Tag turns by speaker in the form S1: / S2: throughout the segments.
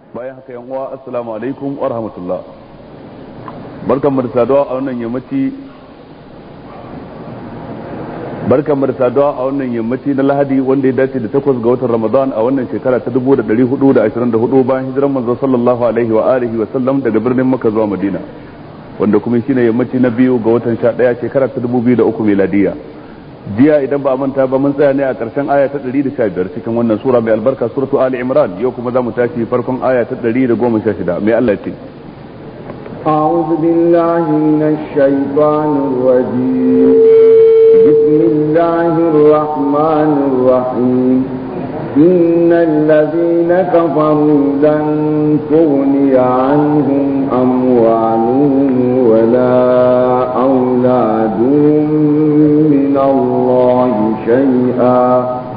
S1: bayan haka yan uwa assalamu alaikum wa rahmatullah. Barkanmu da saduwa a wannan yammaci na Lahadi wanda ya dace da 8 ga watan Ramadan a wannan shekara ta 1424 bayan hijiran manzo sallallahu alaihi wa alihi wa sallam daga birnin Makka zuwa Madina, wanda kuma shine yammaci na 2 ga watan 11 shekara ta 2003 miladiya. Jiya idan ba a manta ba mun tsaya ne a ƙarshen aya ta 115 cikin wannan sura mai albarka suratu Ali Imran. Yau kuma zamu tashi farkon aya ta 116. Mai Allah ce
S2: أعوذ بالله من الشيطان الرجيم. بسم الله الرحمن الرحيم. إن الذين كفروا لن تغني عنهم أموالهم ولا أولادهم من الله شيئا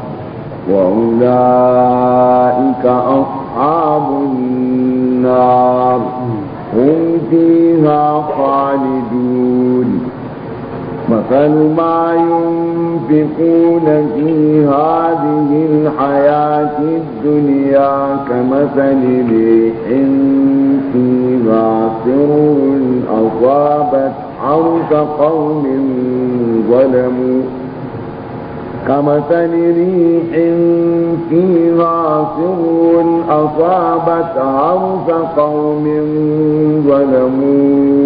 S2: وأولئك أصحاب النار هم فيها خالدون. مثل ما ينفقون في هذه الحياة الدنيا كمثل ريح فيها سر أصابت حرث قوم ظلموا كمثل ريح فيها سر أصابت حرث قوم ظلموا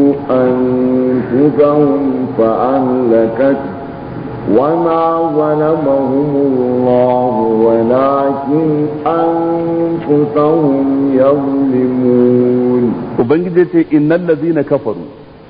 S2: أنفسهم فأهلكت وما ظلمهم الله ولكن أنفسهم يظلمون.
S1: وبنجد إن الذين كفروا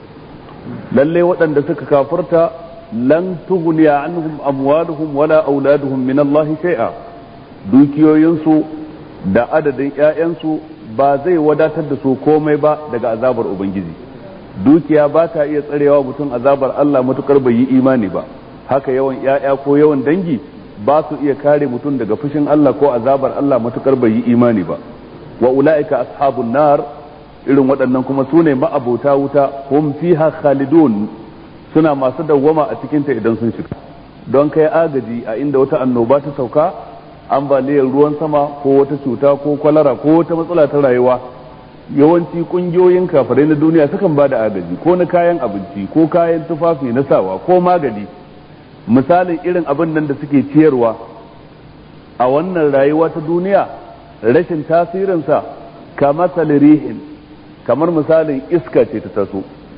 S1: للي وأن دسك كافرت لن تغني عنهم أموالهم ولا أولادهم من الله شيئا. dukiyoyinsu da adadin ‘ya'yansu ba zai wadatar da su komai ba daga azabar Ubangiji. Dukiya ba ta iya tsarewa mutum azabar Allah matukar bai yi imani ba, haka yawan ‘ya'ya ko yawan dangi ba su iya kare mutum daga fushin Allah ko azabar Allah matukar bai yi imani ba. Wa ula'ika ashabun nar, irin waɗannan kuma su ne ma'abota wuta, hum fiha khalidun, suna masu dawwama a cikinta idan sun shiga. Don kai agaji a inda wata annoba ta sauka, ambaliyar ruwan sama ko wata cuta ko kwalara ko wata matsala ta rayuwa, yawanci kungiyoyin kafirai na duniya sukan ba da agaji ko na kayan abinci ko kayan tufafi na sawa ko magani. Misalin irin abin nan da suke ciyarwa a wannan rayuwa ta duniya, rashin tasirinsa kamar rihin, kamar misalin iska ce ta taso.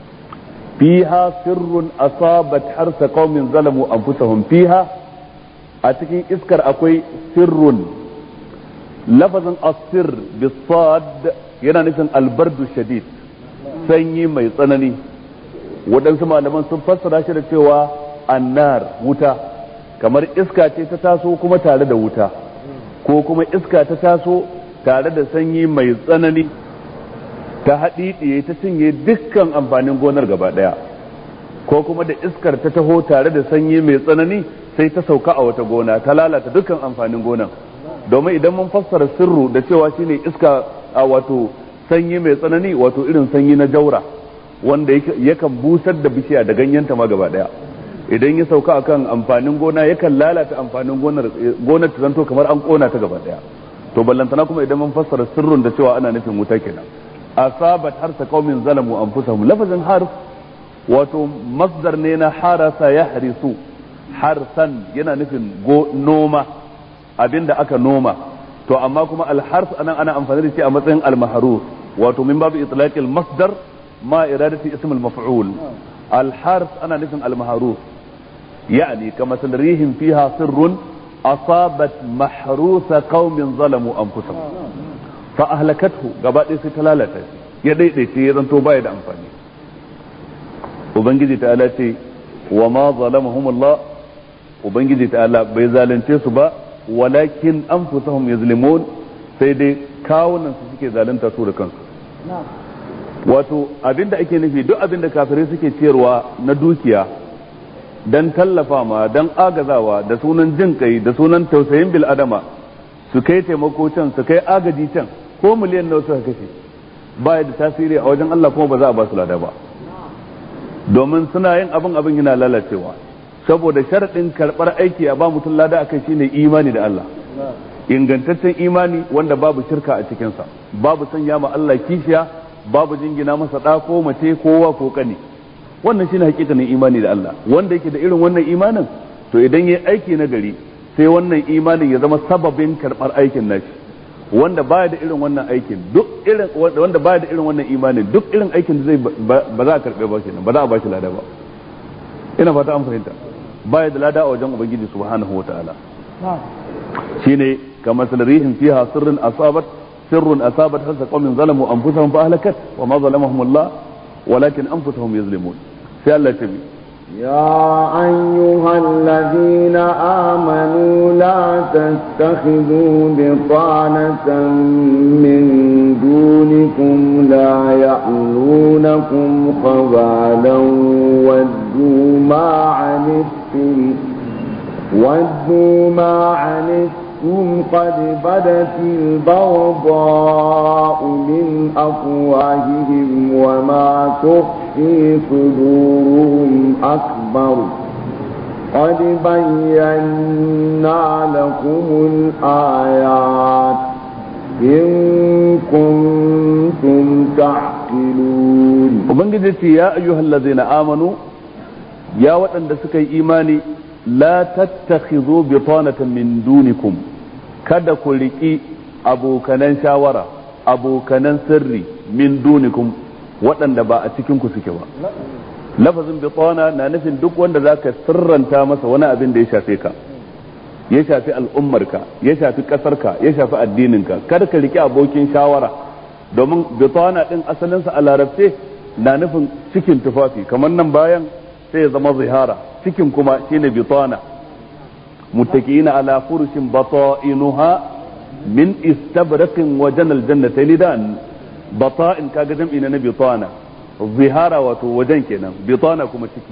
S1: fiha sirrun asabat harsa qaumin zalamu anfusahum. fiha, a cikin iskar akwai sirrun. lafazin asir bisad yana nufin albardu shadid, sanyi mai tsanani. waɗansu malaman sun fassara shi da cewa annar, wuta, kamar iska ce ta taso kuma tare da wuta, ko kuma iska ta taso tare da sanyi mai tsanani ta haɗiɗiye ta cinye dukkan amfanin gonar gaba ɗaya, ko kuma da iskar ta taho tare da sanyi mai tsanani sai ta sauka a wata gona ta lalata dukkan amfanin gonan. Domin idan mun fassara sirru da cewa shine iska a wato sanyi mai tsanani, wato irin sanyi na jaura wanda yakan busar da bishiya da ganyenta ma gaba ɗaya, idan ya sauka akan amfanin gona yakan lalata amfanin gonar ta zanto kamar an kona ta gaba ɗaya. To ballantana kuma idan mun fassara sirrun da cewa ana nufin wuta kenan. asabat harsa qaumin zalamu anfusahum. lafazin harf wato masdar ne na harasa yahrisu. harsan yana nufin noma, abinda aka noma. To amma kuma alharf anan ana amfani da shi a matsayin almahruf, wato min babu itlaqil masdar ma iradati ism almaf'ul. alharf ana nufin almahruf, yani kama rihin fiha sirrun asabat mahrusa qaumin zalamu anfusahum fa ahlakathu. gaba ɗaya sai ta lalata shi, ya daidaice ya zanto baya da amfani. ubangiji ta'ala ce wa ma zalamahum Allah, ubangiji ta'ala bai zalunce su ba, walakin anfusahum yazlimun, sai dai kawunan su suke zalunta su da kansu. wato abinda ake nufi, duk abinda kafirai suke ciyarwa na dukiya dan tallafa ma, dan agazawa, da sunan jin kai, da sunan tausayin bil adama, su kai taimako can, su kai agaji can, ko miliyan nawa suka kashe, ba da tasiri a wajen Allah, kuma ba za a ba su lada ba. domin suna yin abin yana lalacewa, saboda sharadin karbar aiki a ba mutum lada akai shine imani da Allah. ingantaccen imani wanda babu shirka a cikinsa, babu sanya ma Allah kishiya, babu jingina masa ɗa ko mace ko wa ko kane. Wannan shine hakikanin imani da Allah. Wanda yake da irin wannan imanin, to idan yayi aiki na gari sai wannan imanin ya zama sababin karɓar aikin nashi. Wanda baya da irin wannan aikin, wanda baya da irin wannan imanin, duk irin aikin da zai ba za a karɓe ba kenan, ba za a ba shi lada ba. Ina fata an fahimta. Baya da lada a wajen Ubangiji subhanahu wataala. Shine kamar salarihin fiha sirrun asabat hasa qaumin zalamu anfusahum fa ahlakat wa ma zalamahum Allah walakin anfusahum yazlimun. Sai Allah ya ce
S2: يا أيها الذين آمنوا لا تتخذوا بطانة من دونكم لا يألونكم خبالا ودوا ما عنتم قد بدت البغضاء من أفواههم وما تخفي صدورهم أكبر قد بينا لكم الآيات إن كنتم تعقلون.
S1: وبنجد يا أيها الذين آمنوا يا وطن دسكي إيماني لا تتخذوا بطانة من دونكم kada ku riƙi abokanan shawara abokanan sirri min dunikum waɗanda ba a cikin ku suke ba. Lafazin bitana na nufin duk wanda zaka sirranta masa wani abin da ya shafe ka, ya shafi al'ummarka, ya shafi ƙasarka, ya shafi addininka, kada ka riƙi abokin shawara, domin bitana din asalinsa a larabce na nufin cikin tufafi, kamar nan bayan sai ya zama zihara, cikin kuma shine bitana. muttaqiina ala furushin bata'inuha min istabraqin wa janal jannatayn dan. Bata'in kaga jam'i na bitana, zihara wato wajen kenan, bitana kuma ciki.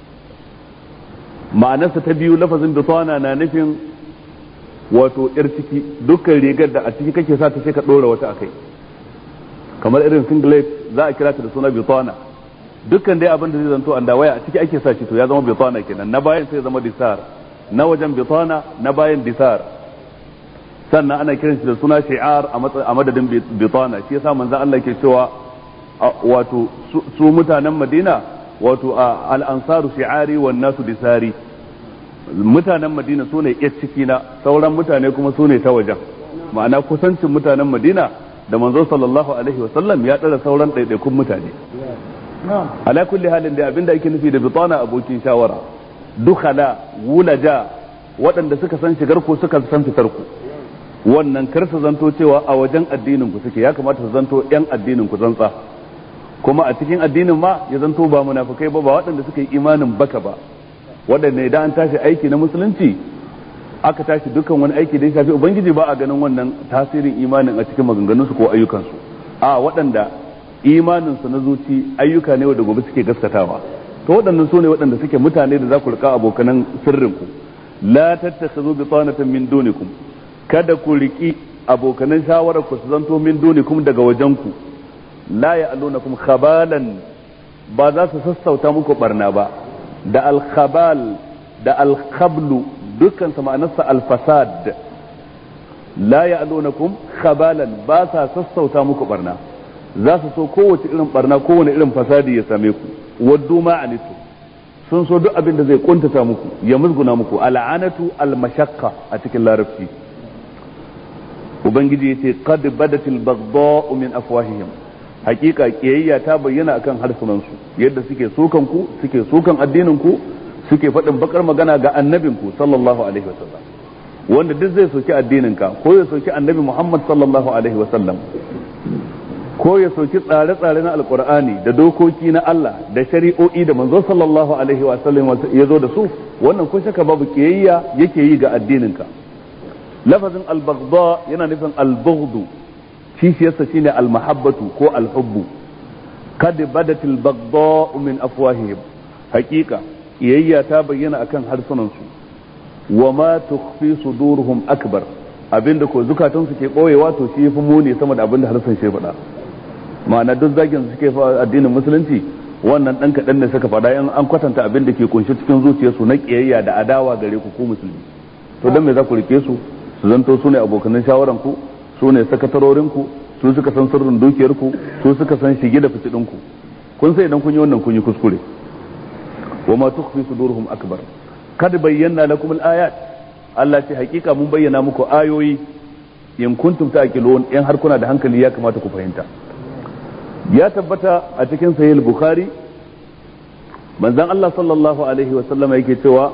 S1: Ma'anarsa ta biyu lafazin bitana na nufin wato yar ciki, dukkan rigar da a ciki kake sa ta sai ka dora wata akai, kamar irin singlet za a kira ta da suna bitana. Dukkan dai abin da zai zanto an dawaya a ciki ake sa shi to ya zama bitana kenan. Na bayan sai ya zama disar, na wajen bitana, na bayan disar. Sannan ana kiran shi da suna shi'ar a madadin bitana. Shi yasa manzo Allah ke cewa wato su mutanen Madina wato al-ansaru shi'ari wan nasu disari. Mutanen Madina sune yar ciki na, sauran mutane kuma sune ta wajen. Ma'ana kusancin mutanen Madina da manzo sallallahu alaihi wasallam ya tsara sauran ɗaiɗaikun mutane. Ala kulli halin da abinda ake nufi da bitana abokin shawara, dukhala, wulaja, waɗanda suka san shigar ku suka san fitar ku. Wannan kar su zanto cewa a wajen addinin ku suke, ya kamata su zanto yan addinin ku zantsa. Kuma a cikin addinin ma ya zanto ba munafikai ba, ba waɗanda suka yi imanin baka ba, waɗanda idan an tashi aiki na musulunci aka tashi dukkan wani aiki da ya shafi ubangiji ba a ganin wannan tasirin imanin a cikin maganganunsu ko ayyukansu. A waɗanda imaninsu na zuci ayyuka ne wanda gobe suke gaskatawa, to waɗannan su ne waɗanda suke mutane da za ku rika abokanan sirrinku. La tattakhidhu bitanatan min dunikum, kada ku riki abokanan shawarar ku su zanto min dunikum daga wajenku. La ya'lunakum khabalan, ba za su sassauta muku barna ba. Da al-khabal da al-khablu dukkan sa ma'anarsa al-fasad. La ya'lunakum khabalan, ba sa sassauta muku barna, za su so kowace irin barna, kowane irin fasadi ya same ku. Waddu ma anitu, sun so duk abin da zai kuntata muku, ya musguna muku. Al'anatu al-mashaqqa a cikin larabci. Ubangiji yace qad badatil baghdha'u min afwahihim, hakika kiyayya ta bayyana akan harsunan su, yadda suke sukan ku, suke sukan addinin ku, suke faɗin bakar magana ga annabin ku sallallahu alaihi wasallam. Wanda duk zai soki addinin ka, ko ya soki annabi Muhammad sallallahu alaihi wasallam, ko ya soki tsare-tsare na alkur'ani da dokoki na Allah da shari'o'i da manzo sallallahu alaihi wa sallam ya zo da su, wannan ko shaka babu kiyayya yake yi ga addininka. Lafazin al-baghdha yana nufin al-bughd, kishiyarsa shine al-mahabbatu ko al-hubbu. Kad badatil baghdha min afwahihim, haqiqa kiyayya ta bayyana akan harsunan su. Wa ma tukhfi suduruhum akbar, abinda ko zukatansu ke boyewa to shi yafi muni sama da abinda harsun shi faɗa. Ma'ana duk zagin su suke fa addinin musulunci, wannan dan kadan ne suka faɗa in an kwatanta abin da ke kunshi cikin zuciyarsu na kiyayya da adawa gare ku musulmi. To dan me za ku rike su su zanto su ne abokanan shawaranku, su ne sakatarorinku, su suka san sirrin dukiyarku, su suka san shige da fice ɗinku. kun sai idan kun yi wannan kun yi kuskure. wa ma tukhfi suduruhum akbar kad bayyana lakum al-ayat, Allah ce hakika mun bayyana muku ayoyi, in kuntum ta'qilun, in har kuna da hankali ya kamata ku fahimta. Ya tabbata a cikin sahih al-bukhari manzon Allah sallallahu alaihi wa sallama yake cewa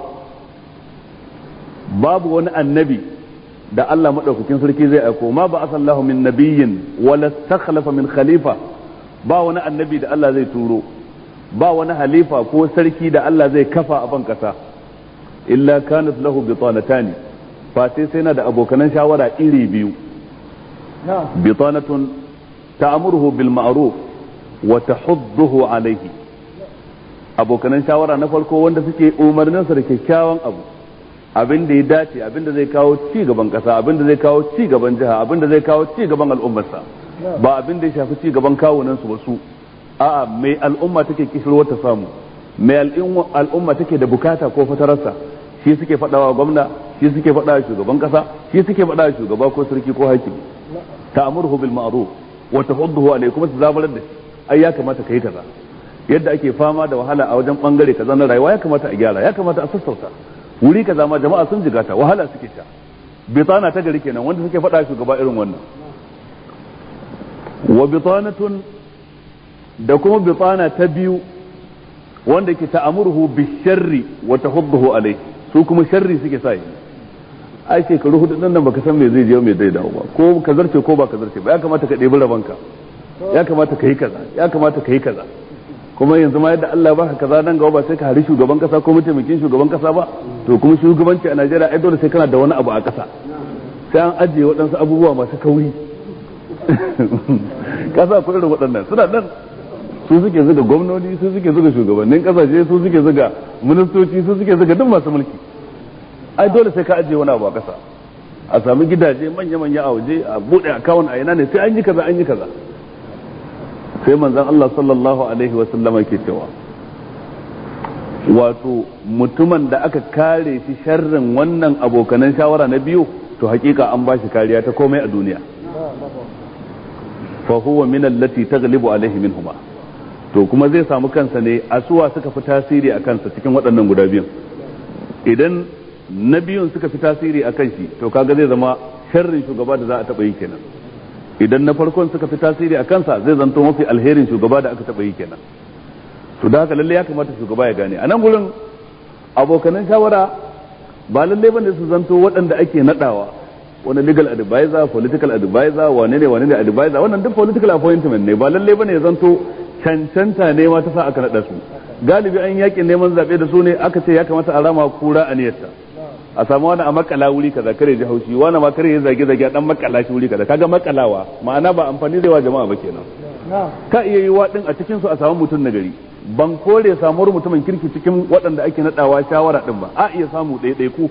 S1: babu wani annabi da Allah madaukakin sarki zai aiko, ma ba asallahu min nabiyyin wala stakhlafa min khalifa, ba wani annabi da Allah zai turo, ba wani halifa ko sarki da Allah zai kafa a ban kasa, illa kanat lahu bitanatani, fa sai na da abokanan shawara iri biyu. bitanatun ta'muruhu bil ma'ruf wa tahudduhu alayhi, abokanan shawara na farko wanda suke umarninsa da kyakkyawan abu, abin da ya dace, abin da zai kawo ci gaban kasa, abin da zai kawo ci gaban jiha, abin da zai kawo ci gaban al'ummarsa, ba abin da ya shafi ci gaban kawunan su ba su. A'a, mai al'umma take kishirwa ta samu, mai al'umma take da bukata ko fatararsa, shi suke faɗawa gwamna, shi suke faɗawa shugaban kasa, shi suke faɗawa shugaba ko sarki ko hakimi. Ta'muruhu bil ma'ruf wa tahudduhu alayhi, kuma su zabarar da shi, ai ya kamata kai kaza, yadda ake fama da wahala a wajen bangare kaza na rayuwa ya kamata a gyara, ya kamata a sassauta, wuri kaza ma jama'a sun jigata, wahala suke sha. Bitana ta gari kenan wanda suke faɗa shugaba irin wannan. Wa bitanatun, da kuma bitana ta biyu wanda ke ta'amuruhu bisharri wa tahudduhu alayhi, su kuma sharri suke sa yi. Ai shekaru hudu nan baka san me zai je me zai dawo ba, ko ka zarce ko ba ka zarce ba, ya kamata ka ɗebi rabanka, ya kamata ka yi kaza, ya kamata ka yi kaza. kuma yanzu ma yadda Allah baka kaza nan gaba ba sai ka hari shugaban kasa ko mataimakin shugaban kasa ba, to kuma shugabanci a Najeriya ai dole sai kana da wani abu a kasa, sai an ajiye waɗansu abubuwa masu kauri. Kasa ko irin waɗannan suna nan, su suke zuga gwamnoni, su suke zuga shugabannin kasashe, su suke zuga ministoci, su suke zuga duk masu mulki. Ai dole sai ka ajiye wani abu a kasa, a sami gidaje manya-manya a waje, a buɗe akawun a ina ne, sai an yi kaza an yi kaza. Sai manzon Allah sallallahu alaihi wa sallama ke cewa wato mutumin da aka kare shi sharrin wannan abokanan shawara na biyu, to hakika an ba shi kariya ta komai a duniya. Fa huwa min allati taghlibu alaihi minhuma, to kuma zai samu kansa ne a suwa suka fi tasiri a kansa cikin waɗannan guda biyun. Idan na biyun suka fi tasiri a kan shi, to kaga zai zama sharrin shugaba da za a taɓa yi kenan. Idan na farkon suka fi tasiri a kansa, zai zanto mafi alherin shugaba da aka taɓa yi kenan. To da haka lalle ya kamata shugaba ya gane a nan gurin abokanan shawara ba lalle bane su zanto waɗanda ake nadawa, wani legal advisor, political advisor, wane ne advisor, wannan duk political appointment ne, ba lalle bane ya zanto cancanta ne ma ta sa aka nada su. Galibi an yakin neman zabe da su ne aka ce ya kamata a rama kura a niyyarta, a samu wani a makala wuri kaza kare ji haushi, wani ma kare ya zage a dan makala shi wuri kaza, kaga makalawa ma'ana ba amfani da wa jama'a ba kenan. Ka iya yi waɗin a cikin su a samu mutum na gari, ban kore samuwar mutumin kirki cikin waɗanda ake nadawa shawara din ba, a iya samu ɗaiɗaiku,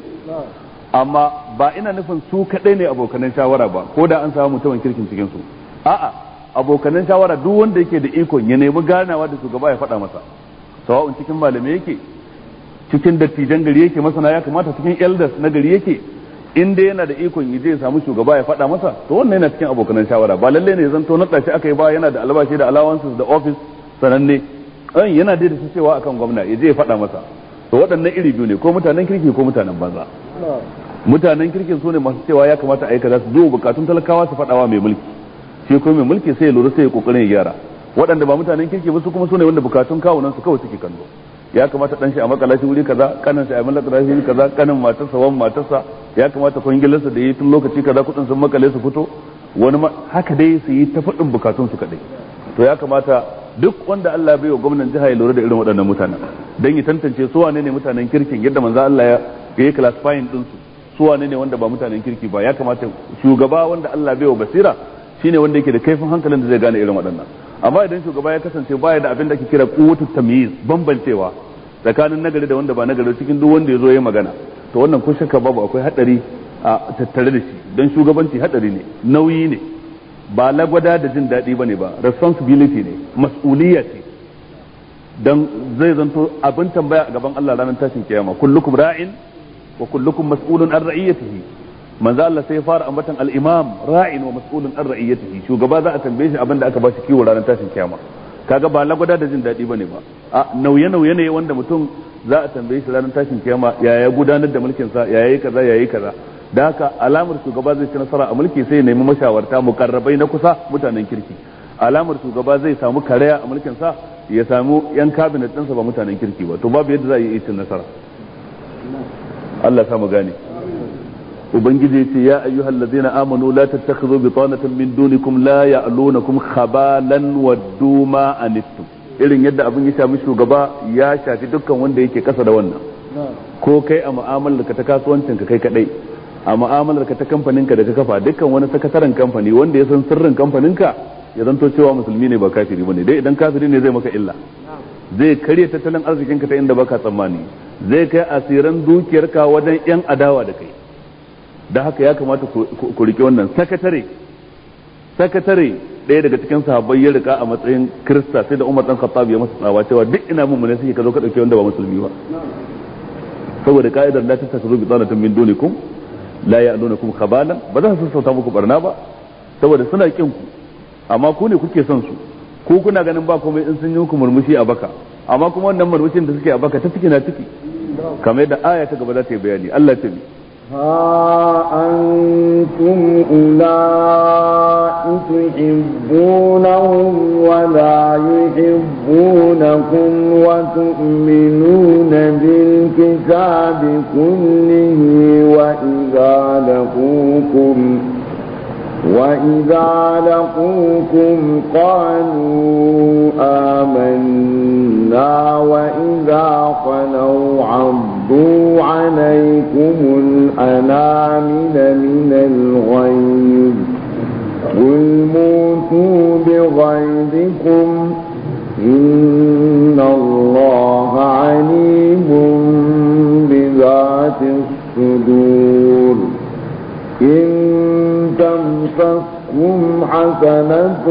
S1: amma ba ina nufin su kaɗai ne abokanan shawara ba, ko da an samu mutumin kirkin cikin su. A'a, abokanan shawara duk wanda yake da ikon ya nemi ganawa da shugaba ya faɗa masa, sawa'un cikin malamai yake, cikin dattijan gari yake, masana ya kamata cikin elders na gari yake, in dai yana da ikon yaje ya samu shugaba ya faɗa masa, to wannan yana cikin abokanan shawara. Ba lalle ne zanto naɗa shi aka yi ba, yana da albashi da allowances da office sananne, yana da su cewa akan gwamna yaje ya faɗa masa. To waɗannan iri biyu ne, ko mutanen kirki ko mutanen banza. Mutanen kirkin su ne masu cewa ya kamata a yi kaza, su duba bukatun talakawa su faɗawa mai mulki, shi ko mai mulki sai ya lura sai ya kokarin ya gyara. Waɗanda ba mutanen kirki ba su kuma su ne wanda bukatun kawunan su kawai suke kallo. Ya kamata dan shi a makala shi wuri kaza, kanin shi a makala shi wuri kaza, kanin matarsa wan matarsa, ya kamata kwangilarsa da yi tun lokaci kaza kudin sun makale su fito, wani haka dai su yi ta faɗin bukatun su kadai. To ya kamata duk wanda Allah bai wa gwamnan jiha ya lura da irin waɗannan mutanen, dan ya tantance su wane ne mutanen kirkin, yadda manzo Allah ya yi classifying din su wane ne wanda ba mutanen kirki ba. Ya kamata shugaba wanda Allah bai wa basira shine wanda yake da kaifin hankalin da zai gane irin waɗannan. Amma idan shugaba ya kasance baya da abin da ake kira quwwatut tamyiz, bambancewa tsakanin nagari da wanda ba nagari cikin duk wanda ya zo ya magana, to wannan ko shakka babu akwai hadari a tattare da shi, dan shugabanci hadari ne, nauyi ne, ba lagwada da jin daɗi bane ba, responsibility ne, mas'uliyya ce, dan zai zanto abin tambaya a gaban Allah ranar tashin kiyama. Kullukum ra'in wa kullukum mas'ulun an ra'iyatihi, manzo Allah sai ya fara ambatan al-imam ra'in wa mas'ulun an ra'iyatihi, shugaba za a tambaye shi abinda aka ba shi kiwo ranar tashin kiyama. kaga ba lagwada da jin daɗi bane ba, a nauye ne wanda mutum za a tambaye shi ranar tashin kiyama yaya gudanar da mulkin sa, yayi kaza yayi kaza. da haka alamar shugaba zai ci nasara a mulki sai ya nemi mashawarta mukarrabai na kusa mutanen kirki. alamar shugaba zai samu karaya a mulkin sa ya samu yan cabinet ɗinsa ba mutanen kirki ba, to babu yadda za a yi cin nasara. Allah ya samu gane. ubangiji yace ya ayyuhal ladzina amanu la tattakhidhu bitanatan min dunikum la ya'lunakum khabalan waddu ma anittum. irin yadda abin ya shafi shugaba ya shafi dukkan wanda yake kasa da wannan, ko kai a mu'amalar ka ta kasuwancin ka kai kadai, a mu'amalar ka ta kamfanin ka da ka kafa, dukkan wani sakataren kamfani wanda ya san sirrin kamfanin ka ya zanto cewa musulmi ne ba kafiri bane. dai idan kafiri ne zai maka illa, zai karya tattalin arzikin ka ta inda baka tsammani, zai kai asiran dukiyar ka wajen yan adawa da kai. da haka ya kamata ku rike wannan. sakatare ɗaya daga cikin sahabbai ya rika a matsayin Kirista, sai da Umar dan Khattab ya masa tsawa cewa duk ina mun ne suke ka zo ka dauke wanda ba musulmi ba, saboda ka'idar la tattakhudhu bitanatan min dunikum la ya'lunukum khabalan, ba za su sauta muku barna ba saboda suna kin ku, amma ku ne kuke son su, ku kuna ganin ba komai in sun yi muku murmushi a baka, amma kuma wannan murmushin da suke a baka ta ciki na ciki, kamar yadda aya ta gaba za ta yi bayani. Allah ta bi
S2: ها أنتم أولئك تحبونهم ولا يحبونكم وتؤمنون بالكتاب كله وإذا لقوكم قالوا آمنا وإذا خلوا عضوا عليكم الأنامل من الغيظ قل موتوا بغيظكم إن الله عليم بذات الصدور إن تمسسكم حسنة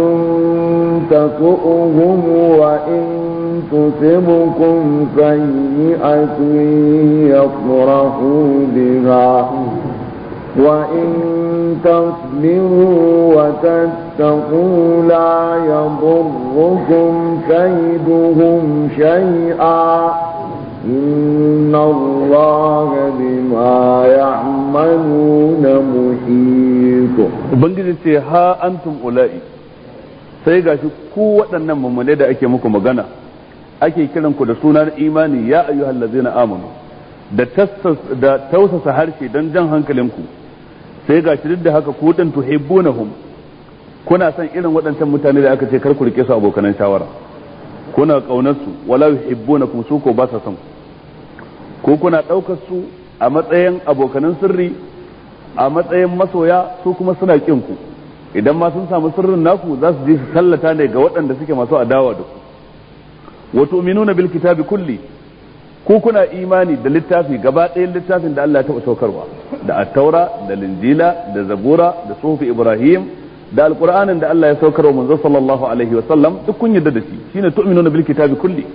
S2: تسؤهم وإن تصبكم سيئة يفرحوا بها وإن تصبروا وتتقوا لا يضركم كيدهم شيئا إن الله بما يعملون محيط.
S1: ubangiji ce ha antum ula'i, sai gashi ku waɗannan mummune da ake muku magana ake kiran ku da sunan imani, ya ayyuhal ladzina amanu, da tausasa harshe don jan hankalinku, sai gashi duk da haka ku dan tuhibbunahum, kuna son irin waɗancan mutane da aka ce kar ku rike su abokanan shawara, kuna kaunar su, wala yuhibbunakum, su ko ba sa son ko kuna ɗaukar su a matsayin abokanan sirri, a matsayin masoya, su kuma suna kin ku. idan ma sun samu sirrin naku za su je su tallata ne ga waɗanda suke masu adawa da ku. wa tu'minuna bil kitabi kulli, ku kuna imani da littafi gaba ɗayan littafin da Allah ya taɓa saukarwa, da at-taura da linjila da zabura da suhufi ibrahim da alqur'anin da Allah ya saukarwa manzo sallallahu alaihi wa sallam, duk kun yarda da shi. shine tu'minuna bil kitabi kulli.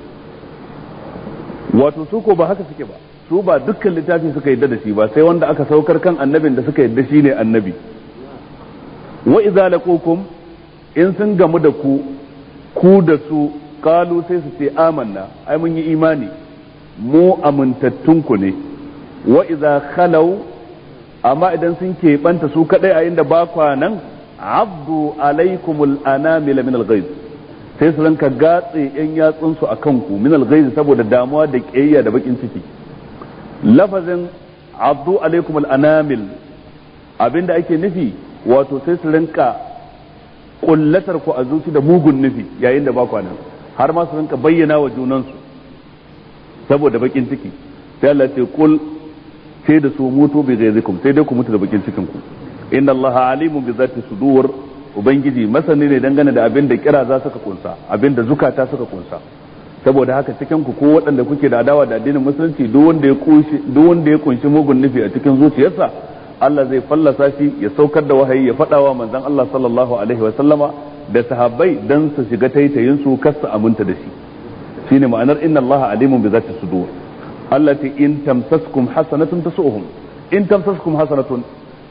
S1: wato su ko ba haka suke ba, su ba dukkan littafi suka yadda da shi ba, sai wanda aka saukar kan annabin da suka yadda shi ne annabi. wa idza laqukum, in sun gamu da ku da su, qalu sai su ce amanna, ai mun yi imani, mu amintattun ku ne. wa idza khalau, amma idan sun keɓanta su kadai a inda ba kwanan, abdu alaikumul anamil min al-ghayz, sai su ranka gatse yan yatsunsu a kanku min al-ghayz saboda damuwa da kiyayya da bakin ciki. lafazin abdu alaikum al-anamil abinda ake nufi wato sai su rinka kullatar ku a zuci da mugun nufi yayin da ba kwanan, har ma su rinka bayyana wa junansu saboda bakin ciki. sai Allah ce kul, sai da su mutu bi ghayzikum, sai dai ku mutu da bakin cikin ku. inna Allah alimun bi zati sudur, ubangiji masani ne dangane da abin da kira za suka kunsa, abin da zukata suka kunsa. saboda haka cikin ku ko waɗanda kuke da adawa da addinin musulunci, duk wanda ya kunshi mugun nufi a cikin zuciyarsa, Allah zai fallasa shi, ya saukar da wahayi, ya faɗawa manzon Allah sallallahu alaihi wa sallama da sahabbai dan su shiga taitayin su kar su aminta da shi. shine ma'anar inna Allah alimun bi zati sudur. Allah ta in tamsaskum hasanatun tasuhum, in tamsaskum hasanatun,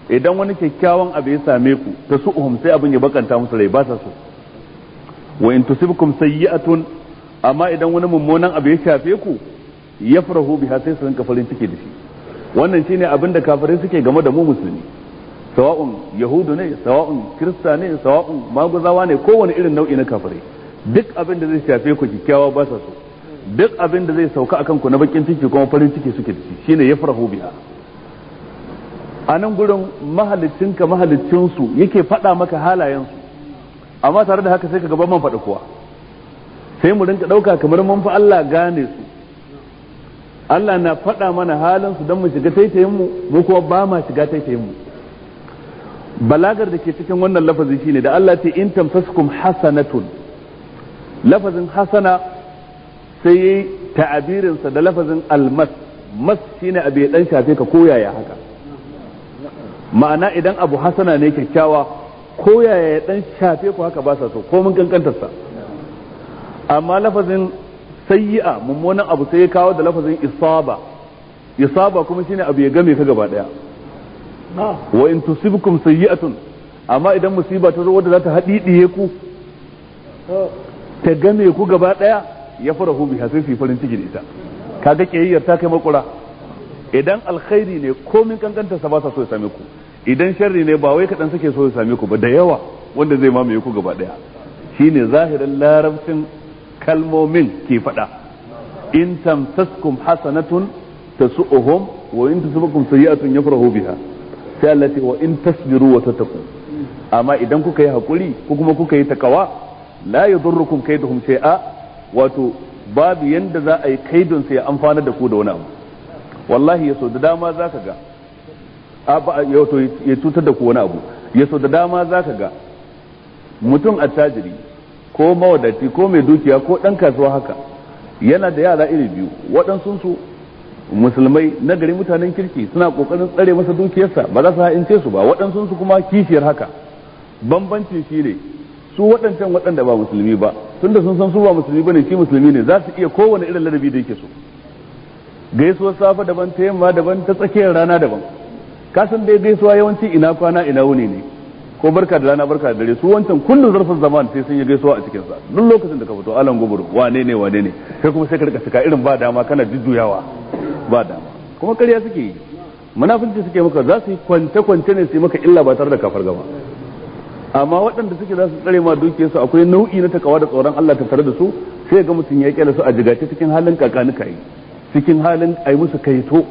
S1: idan wani kyakkyawan abu ya same ku tasu'uhum sai abin ya bakanta musu rai ba sa so wa in tusibkum sayyi'atun amma idan wani mummunan abu ya shafe ku yafrahu biha sai su rinka farin ciki da shi. wannan shine abin da kafirai suke game da mu musulmi, sawa'un yahudu ne, sawa'un kirista ne, sawa'un maguzawa ne, kowane irin nau'i na kafirai. duk abin da zai shafe ku kikkiawa ba sa so, duk abin da zai sauka akan ku na bakin ciki kuma farin ciki suke da shi, shine yafrahu biha. a nan gurin mahalicinka mahalicinsu yake faɗa maka halayensu, amma tare da haka sai ka gaba man faɗi kuwa sai mu rinka ɗauka kamar mun fi Allah gane su. Allah na faɗa mana halin su don mu shiga taitayin mu kuma ba ma shiga taitayin mu. balagar da ke cikin wannan lafazi shine da Allah ce in tamsaskum hasanatun, lafazin hasana sai yayi ta'abirin sa da lafazin almas. mas shine abu ya dan shafe ka koyaya haka, ma'ana idan abu hasana ne kyakkyawa koyaya ya dan shafe ku haka ba sa so ko mun kankantar sa. amma lafazin sayyi'a mummunan abu sai ya kawo da lafazin isaba kuma shine abu ya game ka gaba daya. wa in tusibkum sayyi'atun, amma idan musiba ta zo wadda za ta haɗiɗiye ku ta game ku gaba daya ya farahu biha sai su farin ciki da ita. kaga kiyayyar ta kai makura. idan alkhairi ne komin kankanta sa ba sa so ya same ku, idan sharri ne ba wai kaɗan suke so ya same ku ba da yawa wanda zai mamaye ku gaba daya. shine zahirin larabcin kalmomin ke faɗa. in tamsaskum hasanatun tasu'uhum wa in tusibkum sayyi'atun yafrahu biha. sai Allah ce wa in tasbiru wa tattaqu, amma idan kuka yi hakuri ko kuma kuka yi takawa la yadurrukum kaiduhum shay'a, wato babu yanda za a yi kaidun sai ya amfana da ku da wani abu. wallahi yaso da dama zaka ga ya cutar da ku wani abu. yaso da dama zaka ga mutum attajiri ko mawadaci ko mai dukiya ko dan kasuwa haka yana da yara iri biyu, waɗansu su musulmai na gari mutanen kirki suna kokarin tsare masa dukiyarsa ba za su ha'ince su ba, waɗansu su kuma kishiyar haka. bambancin shi ne su waɗancan waɗanda ba musulmi ba tunda sun san su ba musulmi bane shi musulmi ne za su iya kowane irin ladabi da yake so. gaisuwar safa daban, ta yamma daban, ta tsakiyar rana daban. ka san dai gaisuwa yawanci ina kwana ina wuni ne, ko barka da rana barka da dare. su wancan kullum zarfin zaman sai sun yi gaisuwa a cikin sa duk lokacin da ka fito alan guburu wane ne sai kuma sai ka rika saka irin ba dama kana jujjuyawa ba dama, kuma ƙarya suke yi, munafunci suke maka, za su yi kwance ne su yi maka illa ba tare da kafar gaba. amma waɗanda suke za su tsare ma dukiyarsu akwai nau'i na takawa da tsoron Allah ta tare da su, sai ga mutum ya kyale su a jigace cikin halin kakanuka yi, cikin halin ai musu kaito.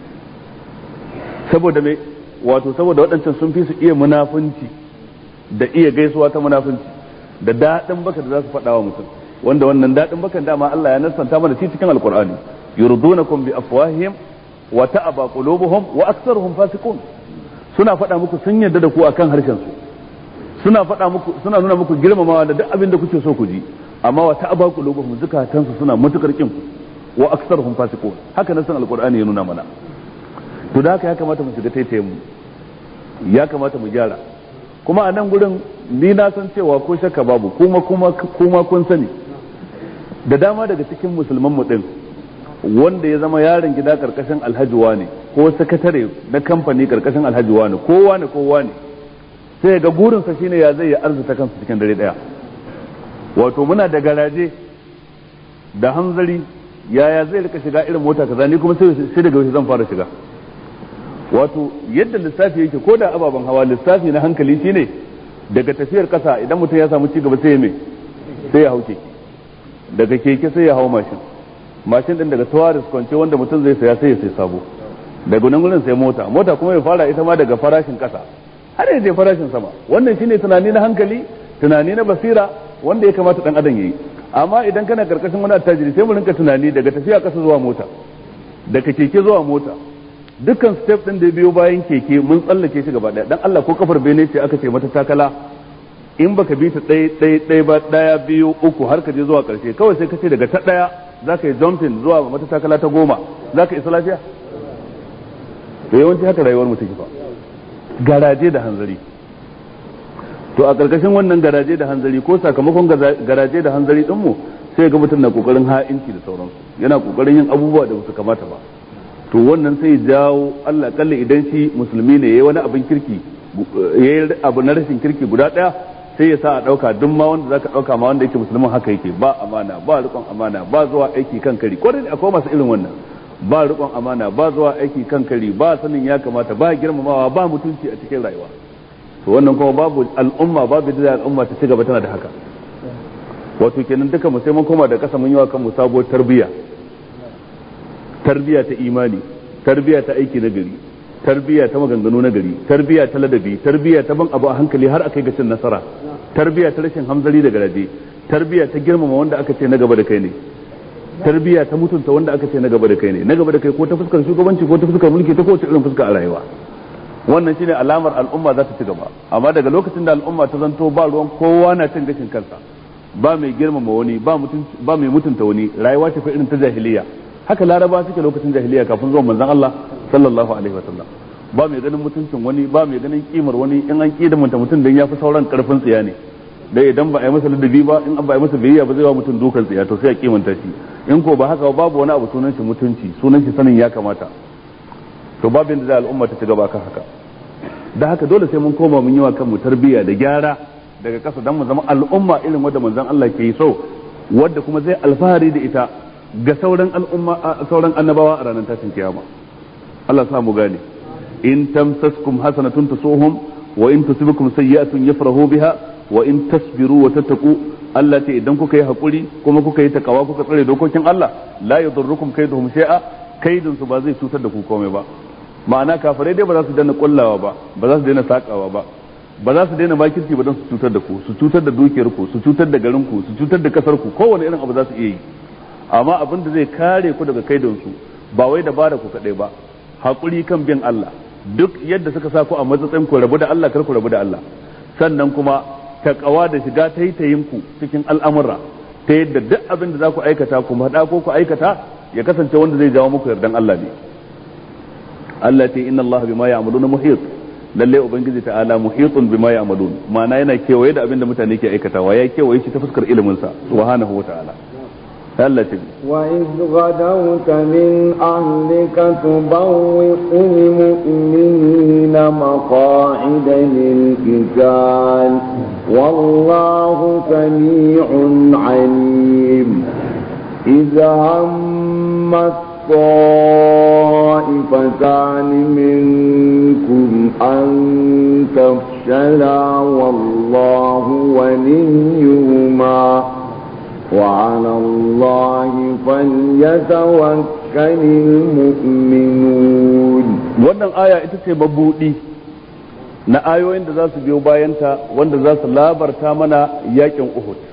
S1: saboda me wato saboda waɗancan sun fi su iya munafunci da iya gaisuwa ta munafunci da daɗin baka da za su faɗa wa mutum, wanda wannan daɗin bakan dama Allah ya nasanta mana shi cikin alkur'ani. yurdunakum bi afwahihim wa ta'aba qulubuhum wa aktharuhum fasiqun. suna faɗa muku sun yarda da ku akan harshen su, suna faɗa muku, suna nuna muku girmamawa da duk abin da kuke so ku ji, amma wa ta'aba qulubuhum zukatansu suna matukar kin ku, wa aktharuhum fasiqun. haka nan san alqur'ani ya nuna mana. to da haka ya kamata mu shiga taitayen mu, ya kamata mu gyara. kuma a nan gurin ni na san cewa ko shakka babu kuma kun sani da dama daga cikin musulman mu din wanda ya zama yaron gida karkashin alhaji wane ko sakatare na kamfani karkashin alhaji wane ko wane sai ga burinsa shine ya zai ya arzuta kansa cikin dare daya. wato muna da garaje da hanzari yaya zai rika shiga irin mota kaza ni kuma sai daga wasu zan fara shiga. wato yadda lissafi yake ko da ababen hawa lissafi na hankali shine daga tafiyar kasa idan mutum ya samu cigaba sai ya sai ya hau keke, daga keke sai ya hau mashin din daga tawaris kwance wanda mutum zai saya sai ya sai sabo, daga nan gurin sai mota kuma ya fara ita ma daga farashin kasa har ya je farashin sama. wannan shine tunani na hankali, tunani na basira wanda ya kamata dan adam yayi. amma idan kana karkashin wani attajiri sai mu rinka tunani daga tafiya kasa zuwa mota, daga keke zuwa mota, dukkan step din da biyo bayan keke mun tsallake shi gaba daya. dan Allah ko kafar bene ce aka ce mata takala, in baka bi ta ɗaya ba ɗaya biyu uku har ka je zuwa ƙarshe, kawai sai ka ce daga ta ɗaya za ka yi jumping zuwa mata takala ta 10 za ka isa lafiya. to yawanci haka rayuwar mutum fa, garaje da hanzari. to a ƙarƙashin wannan garaje da hanzari ko sakamakon garaje da hanzari din mu sai ga mutum na kokarin ha'inci da sauransu, yana kokarin yin abubuwa da su kamata ba. to wannan sai jawo Allah kalle idan shi musulmi ne yayi wani abin kirki yayi abu na rashin kirki guda daya sai ya sa a dauka duk ma wanda zaka dauka ma wanda yake musulmin haka yake ba amana ba riƙon amana ba zuwa aiki kan kari ko dai akwai masu irin wannan ba riƙon amana ba zuwa aiki kan kari ba sanin ya kamata ba girmamawa ba mutunci a cikin rayuwa to wannan kuma babu al'umma babu da al'umma ta ci gaba tana da haka wato kenan duka mu sai mun koma da kasa mun yi wa kanmu sabuwar tarbiyya ta imani tarbiyya ta aiki na gari tarbiyya ta maganganu na gari tarbiyya ta ladabi tarbiyya ta ban abu a hankali har akai ga cin nasara tarbiyya ta rashin hamzari da garaje tarbiyya ta girmama wanda aka ce na gaba da kai ne tarbiyya ta mutunta wanda aka ce na gaba da kai ne na gaba da kai ko ta fuskar shugabanci ko ta fuskar mulki ta kowace irin fuska a rayuwa wannan shine alamar al'umma za ta ci gaba amma daga lokacin da al'umma ta zanto ba ruwan kowa na cin gashin kansa ba mai girmama wani ba mai mutunta wani rayuwa ce fa irin ta jahiliya haka laraba suke lokacin jahiliya kafin zuwan manzon Allah sallallahu alaihi wasallam ba mai ganin mutuncin wani ba mai ganin kimar wani in an kidamanta mutum dan yafi sauran karfin tsiya ne dai idan ba a yi masa ladabi ba in ba a yi masa biyayya ba zai wa mutum dukan tsiya to sai a kimanta shi in ko ba haka babu wani abu sunan shi mutunci sunan shi sanin ya kamata to babu yadda da al'umma ta ci gaba kan haka da haka dole sai mun koma mun yi wa kanmu tarbiyya da gyara daga kasa dan mu zama al'umma irin wanda manzon Allah ke yi so wanda kuma zai alfahari da ita ga sauran al'umma sauran annabawa a ranar tashin kiyama Allah sa mu gane in tamsaskum hasanatun tusuhum wa in tusibukum sayyi'atun yafrahu biha wa in tasbiru wa tattaqu Allah ce idan kuka yi hakuri kuma kuka yi takawa kuka tsare dokokin Allah la yadurrukum kaiduhum shay'a kaidun su ba zai cutar da ku komai ba ma'ana kafirai dai ba za su daina kullawa ba za su daina sakawa ba za su daina makirci ba don su cutar da ku su cutar da dukiyar ku su cutar da garin ku su cutar da kasar ku kowane irin abu za su iya yi amma abin da zai kare ku daga kaidun su ba wai dabara ku kadai ba hakuri kan bin Allah duk yadda suka sa ku a matsatsin ku rabu da Allah kar ku rabu da Allah sannan kuma takawa da shiga taitayin ku cikin al'amura ta yadda duk abin da za ku aikata ku hada ko ku aikata ya kasance wanda zai jawo muku yardan Allah ne Allah ce inna Allah bima ya'maluna muhit lalle ubangiji ta'ala muhitun bima ya'malun ma'ana yana kewaye da abin da mutane ke aikatawa ya kewaye shi ta fuskar ilimin sa subhanahu wa ta'ala Allah ce
S2: wa iz ghadawta min ahlika tubawwi'ul mu'minina maqa'ida lil qital wallahu sami'un 'alim idza hammat طائفتان منكم أن تفشلا والله وليهما وعلى الله فليتوكل المؤمنون
S1: wannan aya ita ce mabudi na ayoyin da za su biyo bayanta wanda za su labarta mana yakin Uhud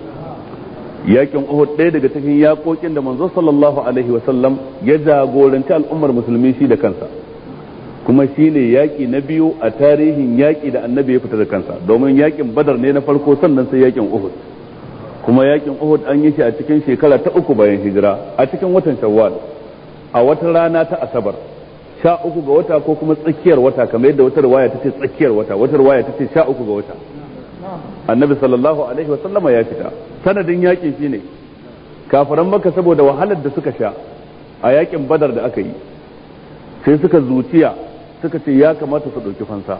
S1: yakin Uhud ɗaya daga cikin yakokin da manzo sallallahu alaihi wasallam ya jagoranci al'ummar musulmi shi da kansa kuma shi ne yaki na biyu a tarihin yaki da annabi ya fita da kansa domin yakin Badar ne na farko sannan sai yakin Uhud kuma yakin Uhud an yi shi a cikin shekara ta 3 bayan hijira a cikin watan Shawwal a wata rana ta Asabar 13 ga wata ko kuma tsakiyar wata kamar yadda wata riwaya ta ce tsakiyar wata wata riwaya ta ce 13 ga wata annabi sallallahu alaihi wa sallama ya fita sanadin yakin shine kafiran Makka saboda wahalar da suka sha a yakin Badar da aka yi sai suka zuciya suka ce ya kamata su dauki fansa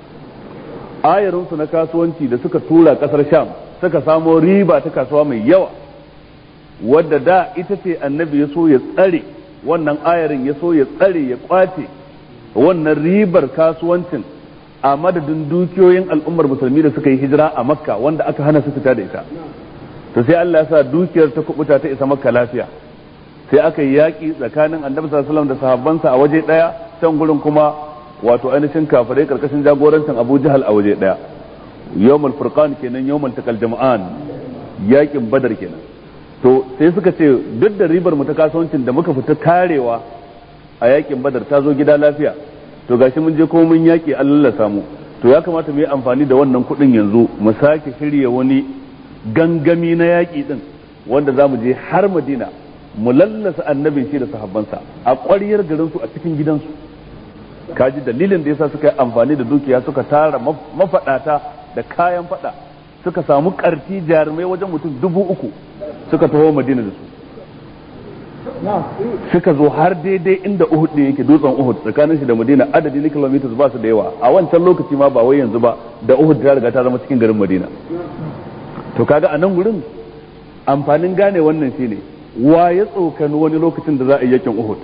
S1: ayarin su na kasuwanci da suka tura kasar Sham suka samo riba ta kasuwa mai yawa wadda da ita ce annabi ya so ya tsare wannan ayarin ya so ya tsare ya kwace wannan ribar kasuwancin a madadin dukiyoyin al'ummar musulmi da suka yi hijira a Makka wanda aka hana su fita da ita to sai Allah ya sa dukiyar ta kubuta ta isa Makka lafiya sai aka yi yaki tsakanin Annabi sallallahu alaihi wasallam da sahabbansa a waje daya can gurin kuma wato ainihin kafirai karkashin jagorancin Abu Jahal a waje daya yawmul furqan kenan yawmul taqal jama'an yakin Badar kenan to sai suka ce duk da ribar mu ta kasuwancin da muka fita karewa a yakin Badar ta zo gida lafiya to gashi mun je ko mun yaki an lallasa mu to ya kamata mu yi amfani da wannan kuɗin yanzu mu sake shirya wani gangami na yaki din wanda za mu je har Madina mu lallasa annabin shi da sahabbansa a ƙwariyar garin su a cikin gidansu kaji dalilin da yasa suka yi amfani da dukiya suka tara mafaɗata da kayan faɗa suka samu ƙarfi jarumai wajen mutum 3000 suka taho Madina da su suka zo har daidai inda Uhud ne yake, dutsen Uhud tsakanin shi da Madina adadi na kilometers ba su da yawa a wancan lokaci ma ba wai yanzu ba, da Uhud ta riga ta zama cikin garin Madina. To kaga a nan gurin amfanin gane wannan shine wa ya tsokani wani lokacin da za a yi yakin Uhud,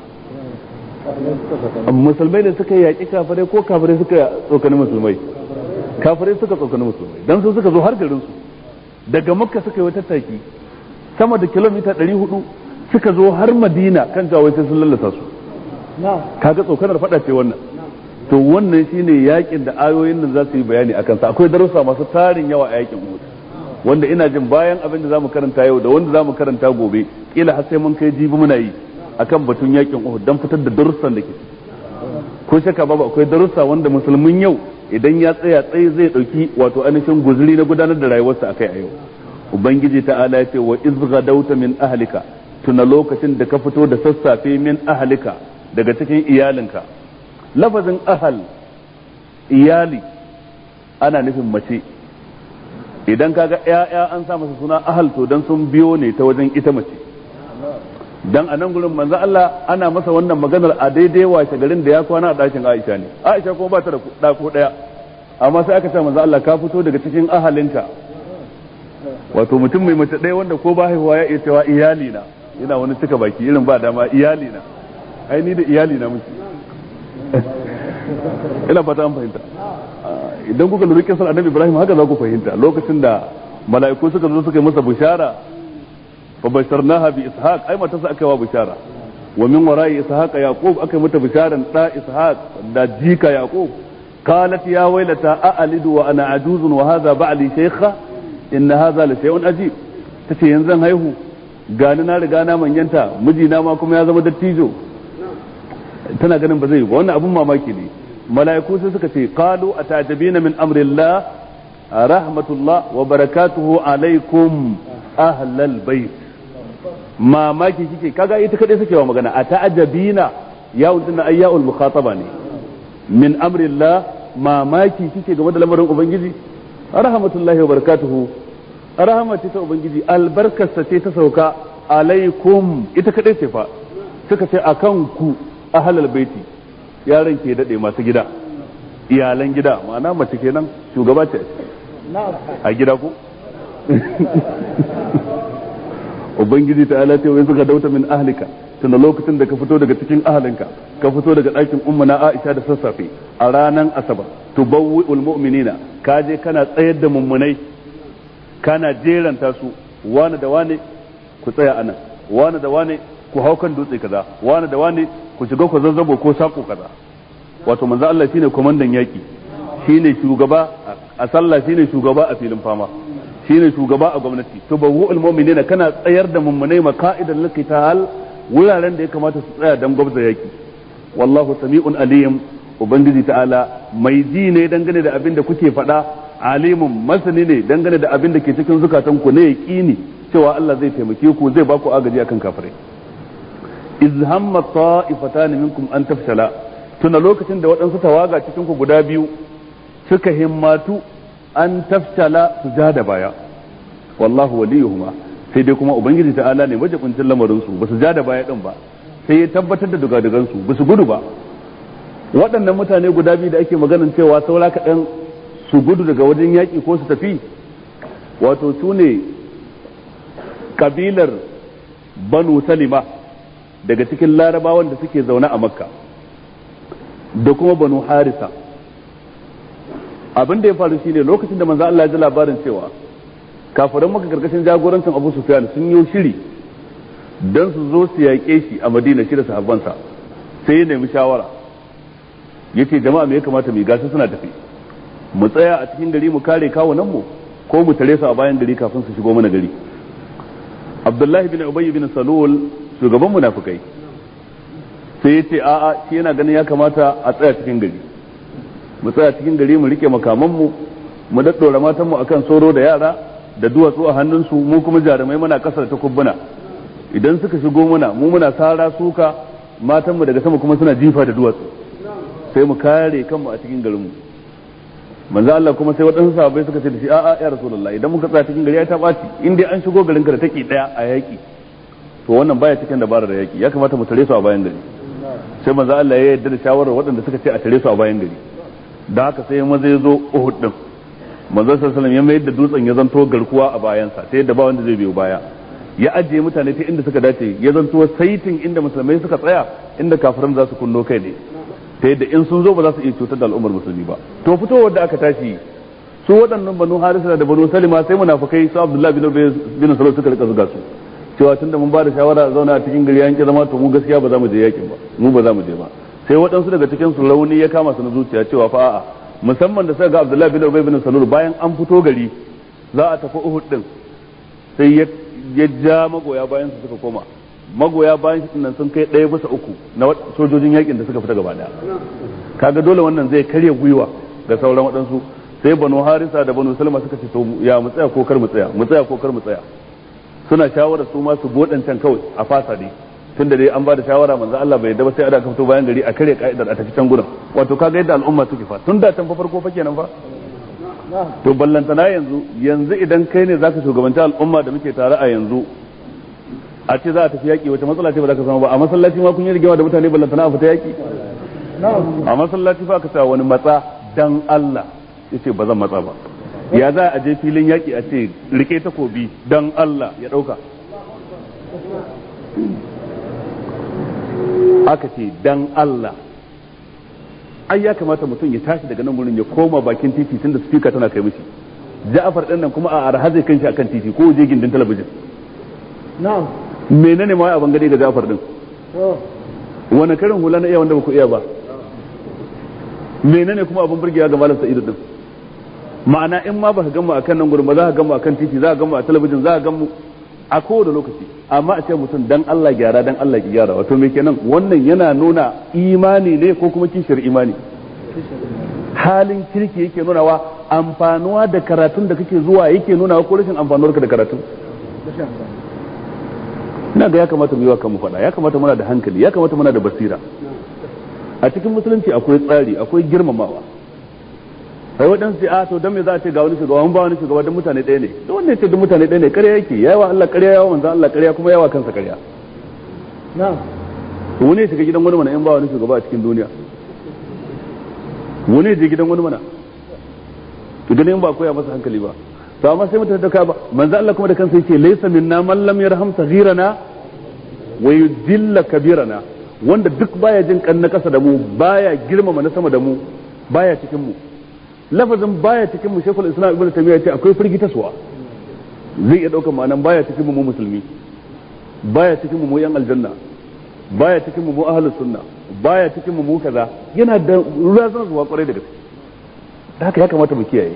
S1: musulmai da suka yaki kafirai ko kafirai suka tsokani musulmai? Kafirai suka tsokani musulmai, dan su suka zo har garin su daga Makka suka yi wata taki sama da kilomita 400 suka zo har Madina kan jawai sai sun lallasa su. Kaga tsokanar fada ce wannan. To wannan shine yakin da ayoyin nan za su yi bayani akan sa. Akwai darussa masu tarin yawa a yakin Uhud wanda ina jin bayan abin da zamu karanta yau da wanda zamu karanta gobe kila har sai mun kai jibi muna yi akan batun yakin Uhud dan fitar da darussan da ke ko shaka babu akwai darussa wanda musulmin yau idan ya tsaya tsaye zai dauki wato ainihin guzuri na gudanar da rayuwarsa akai a yau. Ubangiji ta'ala ya ce wa iz ghadawta min ahlika, tuna lokacin da ka fito da sassafe min ahlika daga cikin iyalinka. Lafazin ahal iyali ana nufin mace, idan kaga ƴaƴa an sa masa suna ahal to dan sun biyo ne ta wajen ita mace. Dan a nan gurin manzo Allah ana masa wannan maganar a daidai washe garin da ya kwana a ɗakin Aisha ne. Aisha kuma ba ta da ɗako ɗaya, amma sai aka ce manzo Allah ka fito daga cikin ahalinka, wato mutum mai mace ɗaya wanda ko ba haihuwa ya iya cewa iyali na, yana wani cika baki irin ba dama iyali na, ai ni da iyali na muke. Ina fata an fahimta. Idan kuka lura kisar Annabi Ibrahim haka za ku fahimta, lokacin da mala'iku suka zo suka yi masa bishara fa basharnaha bi ishaq, ai matarsa aka yi wa bishara, wa min wara'i ishaq yaqub, aka yi mata bisharan da ishaq da jika yaqub. qalat ya waylata a'alidu wa ana ajuzun wa hadha ba'li shaykha inna hadha la shay'un ajib. Tace yanzu zan haihu gani na riga na manyanta, mijina ma kuma ya zama dattijo. Tana ganin ba zai yi ba, wannan abun mamaki ne. Mala'iku sai suka ce qalu atajabina min amrillah rahmatullah wa barakatuhu alaikum ahlal bait. Mamaki kike, kaga ita kadai suke wa magana, atajabina ya wudina ayyaul mukhataba ne. Min amrillah, mamaki kike game da lamarin ubangiji, rahmatullahi wa barakatuhu, rahmatu ta ubangiji albarkarsa ce ta sauka alaikum, ita kadai ce fa. Suka ce akan ku ahlal baiti, yaran ke dade masu gida, iyalan gida, ma'ana mace kenan shugaba ce a gida ko. Ubangiji ta ala ce wai suka dauta min ahlika, tunda lokacin da ka fito daga cikin ahalinka, ka fito daga ɗakin umma na Aisha da sassafe a ranar Asabar, tubawwi'ul mu'minina, ka je kana tsayar da mummunai, kana jeranta su, wani da wani ku tsaya anan, wani da wani ku hau kan dutse kaza, wani da wani ku shiga ku zazzabo ko sako kaza. Wato manzo Allah shine komandan yaki, shine shugaba a sallah, shine shugaba a filin fama, shine shugaba a gwamnati. Tubawwi'ul mu'minina, kana tsayar da mummunai maka'idan liqital, wuraren da ya kamata su tsaya dan gwabza yaki. Wallahu sami'un alim, ubangiji ta'ala mai ji ne dangane da abin da kuke faɗa, alimun masani ne dangane da abin da ke cikin zukatanku ne yaqini cewa Allah zai taimake ku, zai ba ku agaji akan kafirai. iz hamma ta'ifatan minkum an tafshala, tuna lokacin da waɗansu tawaga cikin ku guda biyu suka himmatu an tafshala su ja da baya, wallahu waliyuhuma, sai dai kuma ubangiji ta'ala ne majibincin lamarin su, ba su ja da baya din ba, sai ya tabbatar da dugadugan su, ba su gudu ba. Waɗannan mutane guda biyu da ake maganan cewa saura kaɗan su gudu daga wajen yaƙi ko su tafi, wato su ne kabilar Banu Salima daga cikin larabawan da suke zaune a Makka, da kuma Banu Harisa. Abin da ya faru shine lokacin da manzo Allah ya ji labarin cewa kafiran Makka karkashin jagorancin Abu Sufyan sun yi shiri dan su zo su yaƙe shi a Madina shi da sahabbansa, sai ya nemi shawara, yace jama'a me ya kamata mu yi, gashi suna tafi, mu tsaya a cikin gari mu kare kawunan mu ko mu tare su a bayan gari kafin su shigo mana gari. Abdullahi bin Ubay bin Salul, shugaban munafikai, sai yace a'a shi yana ganin ya kamata a tsaya cikin gari, mu tsaya cikin gari mu rike makaman mu daddora matan mu akan soro da yara da duwatsu a hannunsu, mu kuma jarumai muna kasar ta kubbuna, idan suka shigo muna sara suka, matan mu daga sama kuma suna jifa da duwatsu, sai mu kare kanmu a cikin garinmu. Manzo Allah kuma sai waɗansu sahabbai suka ce da shi a'a ya Rasulullah, idan muka tsaya cikin gari ya ta ɓaci, in dai an shigo garinka da take daya a yaki to wannan baya cikin dabarar yaki, ya kamata mu tare su a bayan gari. Sai manzo Allah ya yarda da shawarar waɗanda suka ce a tare su a bayan gari, da haka sai maza ya zo Uhud din. Manzo sallallahu alaihi wasallam ya mayar da dutsen ya zanto garkuwa a bayansa ta yadda ba wanda zai biyo baya, ya ajiye mutane ta inda suka dace, ya zanto saitin inda musulmai suka tsaya inda kafiran za su kunno kai ne, ta yadda in sun zo ba za su iya cutar da al'ummar musulmi ba. To fitowar da aka tashi su waɗannan banu Harisa da banu Salima sai munafikai su Abdullahi bin Salul suka rika zuga su cewa tunda mun ba da shawara a zauna a cikin gari yanke zama to mu gaskiya ba za mu je yakin ba, mu ba za mu je ba. Sai waɗansu daga cikin su rauni ya kama su na zuciya cewa fa a'a, musamman da suka ga Abdullahi bin Salul bayan an fito gari za a tafi Uhud din, sai ya ja magoya bayan su suka koma. Magoya bayan shi nan sun kai 1/3 na sojojin yakin da suka fita gaba daya. Kaga dole wannan zai karya gwiwa ga sauran waɗansu. Sai banu Harisa da banu Salma suka ce to ya mu tsaya ko kar mu tsaya, mu tsaya ko kar mu tsaya. Suna shawara su ma su bodancan kawai a fasa dai, tunda dai an ba da shawara manzo Allah bai yarda ba sai a aka fito bayan gari a kare ka'idar a tafi can gurin. Wato kaga yadda al'umma suke fa, tun da can fa farko fa kenan fa. To ballantana yanzu idan kai ne zaka shugabanci al'umma da muke tare a yanzu, a ce za a tafi yaki wata matsala ce ba za ka samu ba. A masallaci ma kun yi rigima da mutane ballantana a fita yaki. A masallaci fa ka sa wani matsa dan Allah yace ba zan matsa ba. Ya za a je filin yaki a ce rike takobi dan Allah ya dauka, aka ce dan Allah. Ai ya kamata mutum ya tashi daga nan wurin ya koma bakin titi tunda speaker tana kai mishi. Ja'far din nan kuma a arha zai kanshi akan titi ko je gindin talabijin. Na'am. Menene ma abin gade ga Ja'far din? Wani karin hula na iya wanda ba ku iya ba? Menene kuma abin burgewa ga Malam Sa'idu din? Ma'ana in ma baka gama akan nan gurin ba za ka gama akan titi, za ka gama a talabijin, za ka gama a kowane lokaci. Amma a ce mutum dan Allah gyara, dan Allah ki gyara, wato me kenan? Wannan yana nuna imani ne ko kuma kishiyar imani? Halin kirki yake nunawa, amfanuwa da karatun da kake zuwa yake nunawa ko rashin amfanuwarka da karatun? Ina ga ya kamata mu yi wa kanmu faɗa, ya kamata muna da hankali, ya kamata muna da basira. A cikin musulunci akwai tsari, akwai girmamawa. Sai waɗansu ce a to dan me za a ce ga wani shugaba, ba wani shugaba dan mutane ɗaya ne. Duk wanda ya ce duk mutane ɗaya ne ƙarya yake, yawa Allah ƙarya, yawa manzo Allah ƙarya, kuma yawa kansa ƙarya. Na'am. To wani ya shiga gidan wani mana in ba wani shugaba a cikin duniya. Wani ya je gidan wani mana. To ganin ba koya masa hankali ba. To amma sai mutane da ka ba, manzo Allah kuma da kansa yake laysa minna man lam yarham saghirana wa yudilla kabirana. Wanda duk baya jin kan na kasa da mu, baya girmama na sama da mu, baya cikin mu. Lafazin baya cikin mu Sheikhul Islam Ibn Taymiyyah ce akwai firgitaswa, zai iya daukar ma'anan baya cikin mu musulmi, baya cikin mu yan aljanna, baya cikin mu ahlus sunna, baya cikin mu kaza, yana da razan zuwa kwarai da gaske. Da haka ya kamata mu kiyaye.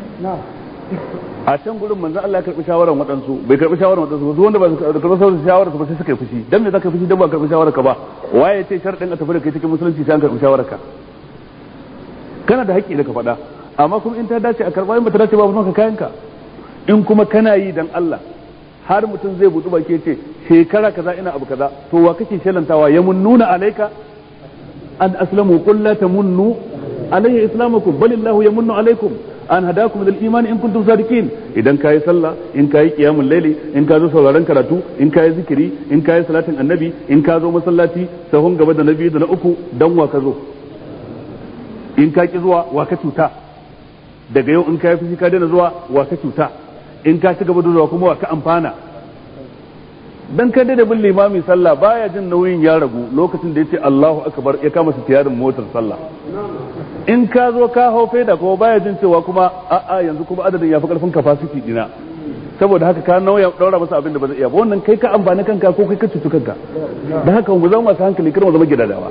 S1: A can gurin manzon Allah ya karbi shawaran waɗansu, bai karbi shawaran waɗansu, wanda ba su karbi shawaran su ba sai suka yi fushi. Dan me zaka fushi dan ba karbi shawarar ka ba? Waye ce sharadin a tafi da kai cikin musulunci sai an karbi shawarar ka? Kana da haƙƙi da ka faɗa, amma kuma in ta dace a karɓa, in ba ta dace ba ka kayanka. In kuma kana yi dan Allah, har mutum zai buɗu baki ce shekara kaza ina abu kaza, to wa kake shelantawa? yamunnuna alayka an aslamu, qul la tamunnu alayya islamakum balillahu yamunnu alaykum an hadakum lil iman in kuntum sadiqin. Idan kayi sallah, in kayi qiyamul layli, in ka zo sauraron karatu, in kayi zikiri, in kayi salatin annabi, in ka zo masallaci sahun gaba da nabi da na uku, dan wa ka zo? In ka ki zuwa wa ka cuta? Daga yau in ka yi fushi ka daina zuwa wa ka cuta? In ka ci gaba da zuwa kuma wa ka amfana? Dan ka da bin limami sallah baya jin nauyin ya ragu lokacin da yace Allahu akbar ya kama su tiyarin motar sallah. In ka zo ka hau faida kuma baya jin cewa kuma a'a yanzu kuma adadin ya fi karfin capacity dina, saboda haka ka nauya daura masa abin da ba zai iya ba. Wannan kai ka amfani kanka ko kai ka cutu kanka. Da haka mu zama masu hankali, kar mu zama gidadawa.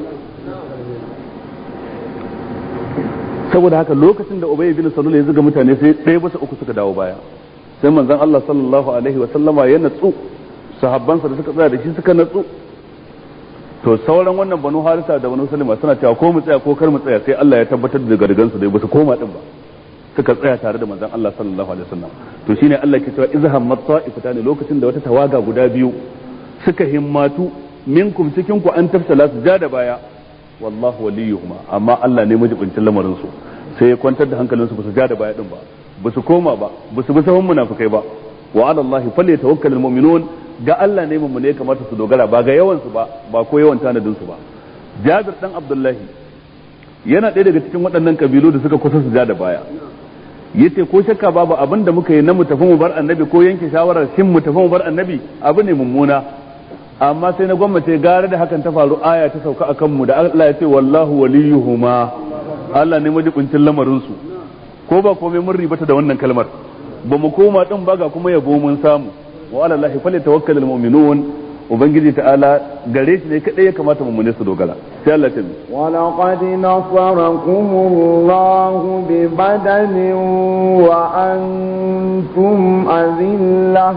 S1: Saboda haka lokacin da Ubay bin Salul ya zuga mutane sai 1/3 suka dawo baya. Sai manzon Allah sallallahu alaihi wa sallama ya natsu, sahabbansa da suka tsaya da shi suka natsu. To sauran wannan banu Harisa da banu Salima suna cewa ko mu tsaya ko kar mu tsaya, sai Allah ya tabbatar da gargansu dai ba su koma din ba, suka tsaya tare da manzon Allah sallallahu alaihi wasallam. To shine Allah ke cewa izham matta'ifatan, lokacin da wata tawaga guda biyu suka himmatu minkum cikin ku an tafsala su ja da baya, wallahu waliyuhuma, amma Allah ne majibincin lamarin su, sai ya kwantar da hankalin su ba su ja da baya din ba, ba su koma ba, ba su bi sahun munafikai ba. Wa ala Allah falyatawakkalul mu'minun, ga Allah ne mummune kamata su dogara ba ga yawan su ba ko yawan tanadin su ba. Jabir dan Abdullahi yana ɗaya daga cikin waɗannan kabilu da suka kusa su ja da baya, yace ko shakka babu abin da muka yi na mu tafi mu bar annabi ko yanke shawarar shin mu tafi mu bar annabi abu ne mummuna, amma sai na gwamnati gara da hakan ta faru aya ta sauka akan mu da Allah ya ce wallahu waliyuhuma, Allah ne majibincin lamarin su, ko ba komai mun ribata da wannan kalmar, ba mu koma din ba ga kuma yabo mun samu, wa ala Allahi falyatawakkalul mu'minun, ubangiji ta'ala gare shi ne kadai ya kamata mu su dogara. sai Allah ta bi
S2: wa laqad nasarakumullahu bi badanin wa antum azillah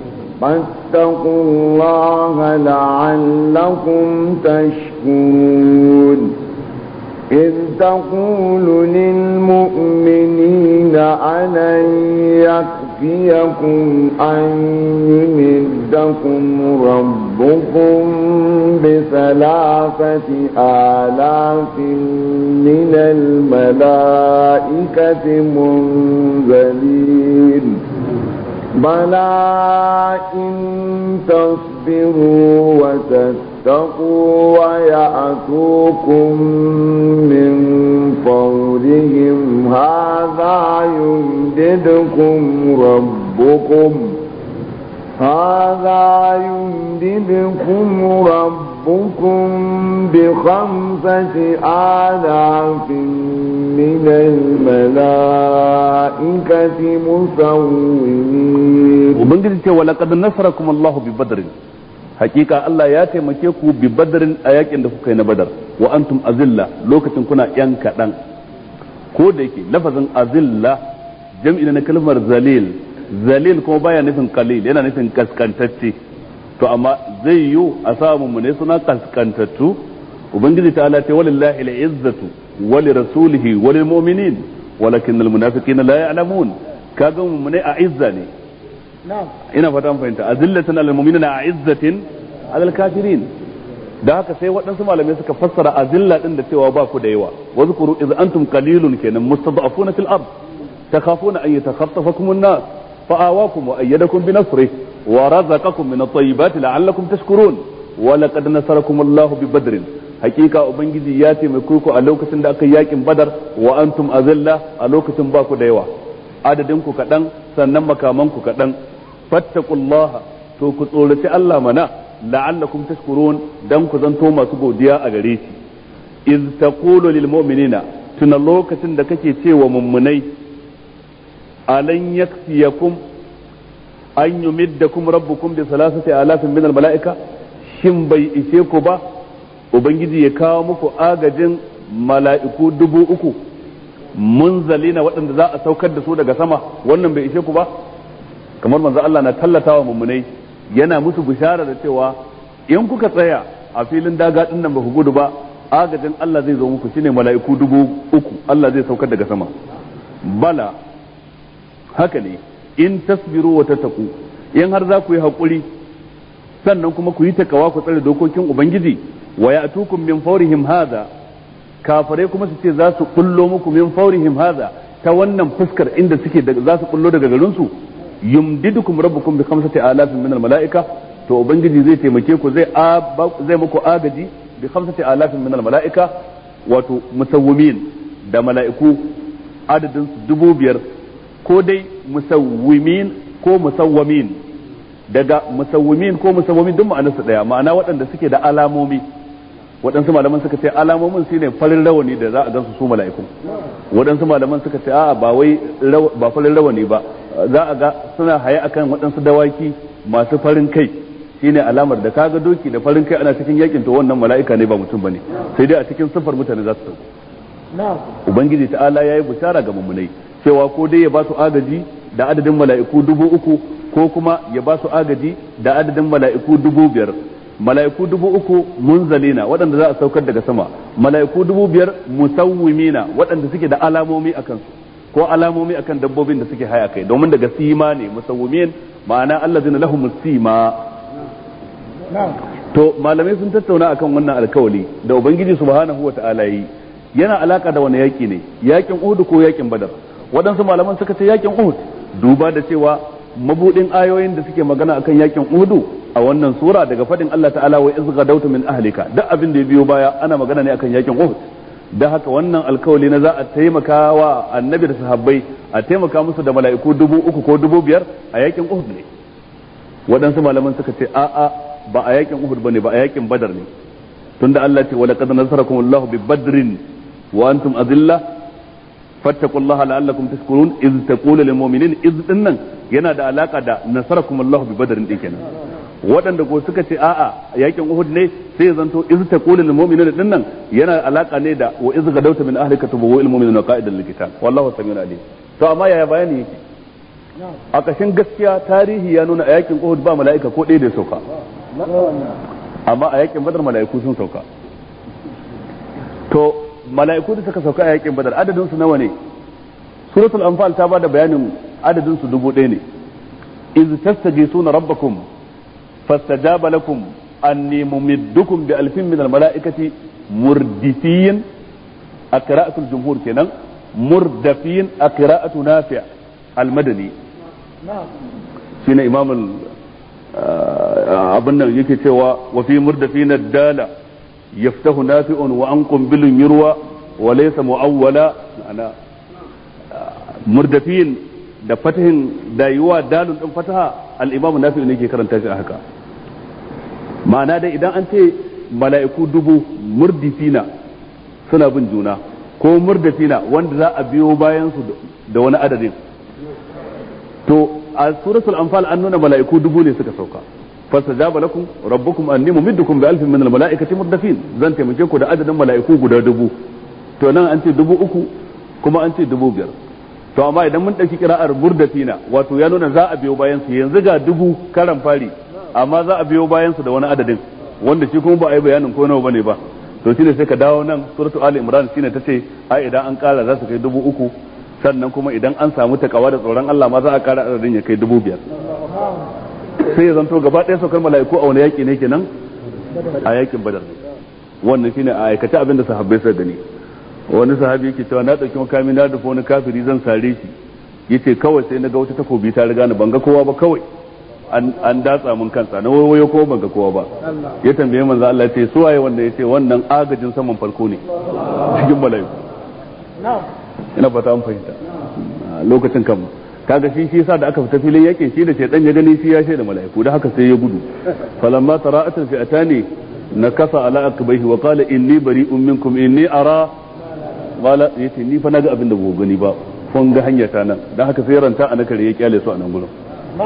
S2: fattaqullaha la'allakum tashkurun إذ تقول للمؤمنين ألن يكفيكم أن يمدكم ربكم ب3,000 من الملائكة منزلين بلى إن تصبروا وتتقوا ويأتوكم من فورهم هذا يمددكم ربكم ب5,000 من الملائكة مسومين.
S1: وبنجد ولقد نصركم الله ببدر، حقيقة الله ياتي مكيكو ببدر آيات عندك كين بدر وأنتم أذلة لوكتن كنا ينكدن كوديكي لفظ أذلة جمعنا كلمة zalil kuma baya nufin qalil, yana nufin kaskantacce. To amma zai yi a samu mu ne suna kaskantattu. Ubangiji ta ala ce walillahi al-izzatu wa li rasulihi wa lil mu'minin walakin al-munafiqina la ya'lamun. Kaga mu ne a izza ne, ina fata mun fahimta, azillatan alal mu'minina a izzatin alal kafirin. Da haka sai waɗansu malamai suka fassara azilla din da cewa ba ku da yawa, wa zkuru iz antum qalilun kenan mustad'afuna fil ard takhafuna an yatakhatafakum an-nas فآواكم وأيدكم بنصره ورزقكم من الطيبات لعلكم تشكرون ولقد نصركم الله ببدر حقيقة أبنجي ياتي مكوكو ألوكة داك ياكم بدر وأنتم أذلة ألوكة باكو ديوا عددنكو كدن سنن مكامنكو كدن فاتقوا الله توكو تولتي الله منا لعلكم تشكرون دنكو زنتو ما سبو ديا أغريسي إذ تقول للمؤمنين تنالوكة داكي تي وممني ألن يكفيكم أن يمدكم ربكم ب3,000 من الملائكة shin bai ishe ku ba ubangiji ya kawo muku agajin mala'iku 3,000 munzalina waɗanda za a saukar da su daga sama, wannan bai ishe ku ba? Kamar manzo Allah na tallatawa mummunai yana musu bishara da cewa in kuka tsaya a filin daga din nan ba ku gudu ba, agajin Allah zai zo muku shine mala'iku 3,000 Allah zai saukar daga sama. Bala haka ne in tasbiru wa tattaku, in har za ku yi haƙuri sannan kuma ku yi takawa ku tsare dokokin ubangiji, wa ya'tukum min fawrihim hadha, kafare kuma su ce za su kullo muku min fawrihim hadha ta wannan fuskar inda suke za su kullo daga garin su, yumdidukum rabbukum bi 5,000 min al-mala'ika, to ubangiji zai taimake ku zai muku agaji bi 5,000 min al-mala'ika, wato musawwimin da mala'iku adadin su 5,000 ko dai musawwimin ko musawwamin. Daga musawwimin ko musawwamin duk ma'anarsa daya, ma'ana waɗanda suke da alamomi. Waɗansu malaman suka ce alamomin shine farin rawani da za a gansu su mala'iku. Waɗansu malaman suka ce a'a ba farin rawani ba, za a ga suna haye akan waɗansu dawaki masu farin kai, shine alamar da kaga doki da farin kai ana cikin yakin to wannan mala'ika ne ba mutum bane, sai dai a cikin sifar mutane za su sauko. Ubangiji ta'ala yayi bushara ga mummunai cewa ko dai ya ba su agaji da adadin mala'iku 3,000 ko kuma ya ba su agaji da adadin mala'iku 5,000. Mala'iku 3,000 munzalina waɗanda za a saukar daga sama, mala'iku 5,000 musawwimina waɗanda suke da alamomi akan su ko alamomi akan dabbobin da suke haya kai, domin daga sima ne musawwimin, ma'ana allazina lahum sima. To malamai sun tattauna akan wannan alkawali da ubangiji subhanahu wata'ala yi, yana alaka da wani yaki ne, yakin Uhud ko yakin Badar? Waɗansu malaman suka ce yakin Uhud, duba da cewa mabudin ayoyin da suke magana akan yakin Uhud a wannan sura daga fadin Allah ta'ala wa iz gadawta min ahlika duk abin da ya biyo baya ana magana ne akan yakin Uhud da haka wannan alkawali na za a taimaka wa annabi da sahabbai a taimaka musu da mala'iku 3,000 ko 5,000 a yakin Uhud ne waɗansu malaman suka ce a'a ba a yakin Uhud bane ba a yakin Badar ne tunda Allah ce wa laqad nasarakumullahu bi badrin wa antum azilla fattaqullaha la'allakum tashkurun iz taqulu lil mu'minin iz dinnan yana da alaka da nasarakumullahu bi badrin din kenan waɗanda ko suka ce a'a yakin Uhud ne sai ya zanto iz taqulu lil mu'minina dinnan yana alaka ne da wa iz gadawta min ahlika tubawu al mu'minina qa'idan lil qital wallahu samiun alim to amma yaya bayani yake a kashin gaskiya tarihi ya nuna a yakin Uhud ba mala'ika ko ɗaya da sauka amma a yakin Badar mala'iku sun sauka to mala'iku da suka sauka a yakin Badar adadin su nawa ne suratul anfal ta bada bayanin adadin su 1000 ne iz tastajisuna rabbakum fastajaba lakum anni mumiddukum bi alfin min al mala'ikati murdifin a qira'atul jumhur kenan murdafin a qira'atu nafi' al madani shine imam abin nan yake cewa wa fi murdafin ad-dala yaftahu nafi'un wa anqum bil yurwa wa laysa muawwala ana murdafin da fatahin da yiwa dalun din fataha al-imam nafi' ne yake karanta shi haka ma'ana dai idan an ce mala'iku 1000 murdifina suna bin juna ko murdafina wanda za a biyo bayan su da wani adadin to a suratul anfal an nuna mala'iku 1000 ne suka sauka fastajaba lakum rabbukum anni mumiddukum bi alfin min al mala'ikati murdafin zan taimake ku da adadin mala'iku guda 1000 to nan an ce 3000 kuma an ce 5000 to amma idan mun dauki kira'ar murdafina wato ya nuna za a biyo bayan su yanzu ga 1000 karan fari amma za a biyo bayan su da wani adadin wanda shi kuma ba a yi bayanin ko nawa bane ba to shine sai ka dawo nan suratul ali imran shine tace ai idan an kara za su kai 3000 sannan kuma idan an samu takawa da tsoron Allah ma za a kara adadin ya kai 5000 sai ya zanto gaba ɗaya saukar mala'iku a wani yaki ne kenan a yakin badar wannan shine a aikace abin da sahabbai suka gani wani sahabi yake cewa na dauki makami na dafa wani kafiri zan sare shi yace kawai sai na ga wata takobi ta riga ni ban ga kowa ba kawai an datsa mun kansa na wayo ko ban ga kowa ba ya tambaye manzo Allah ya ce su waye wanda yace wannan agajin saman farko ne cikin mala'iku ina fata an fahimta lokacin kan kaga shi yasa da aka fita filin yakin shi da shedan ya gani shi ya shaida mala'iku da haka sai ya gudu falamma tara'atul fi'atani nakasa ala akbaihi wa qala inni bari'un minkum inni ara wala yace ni fa naga abin da ba gani ba kun ga hanyata nan dan haka sai ranta ana kare ya kyale su a nan gurin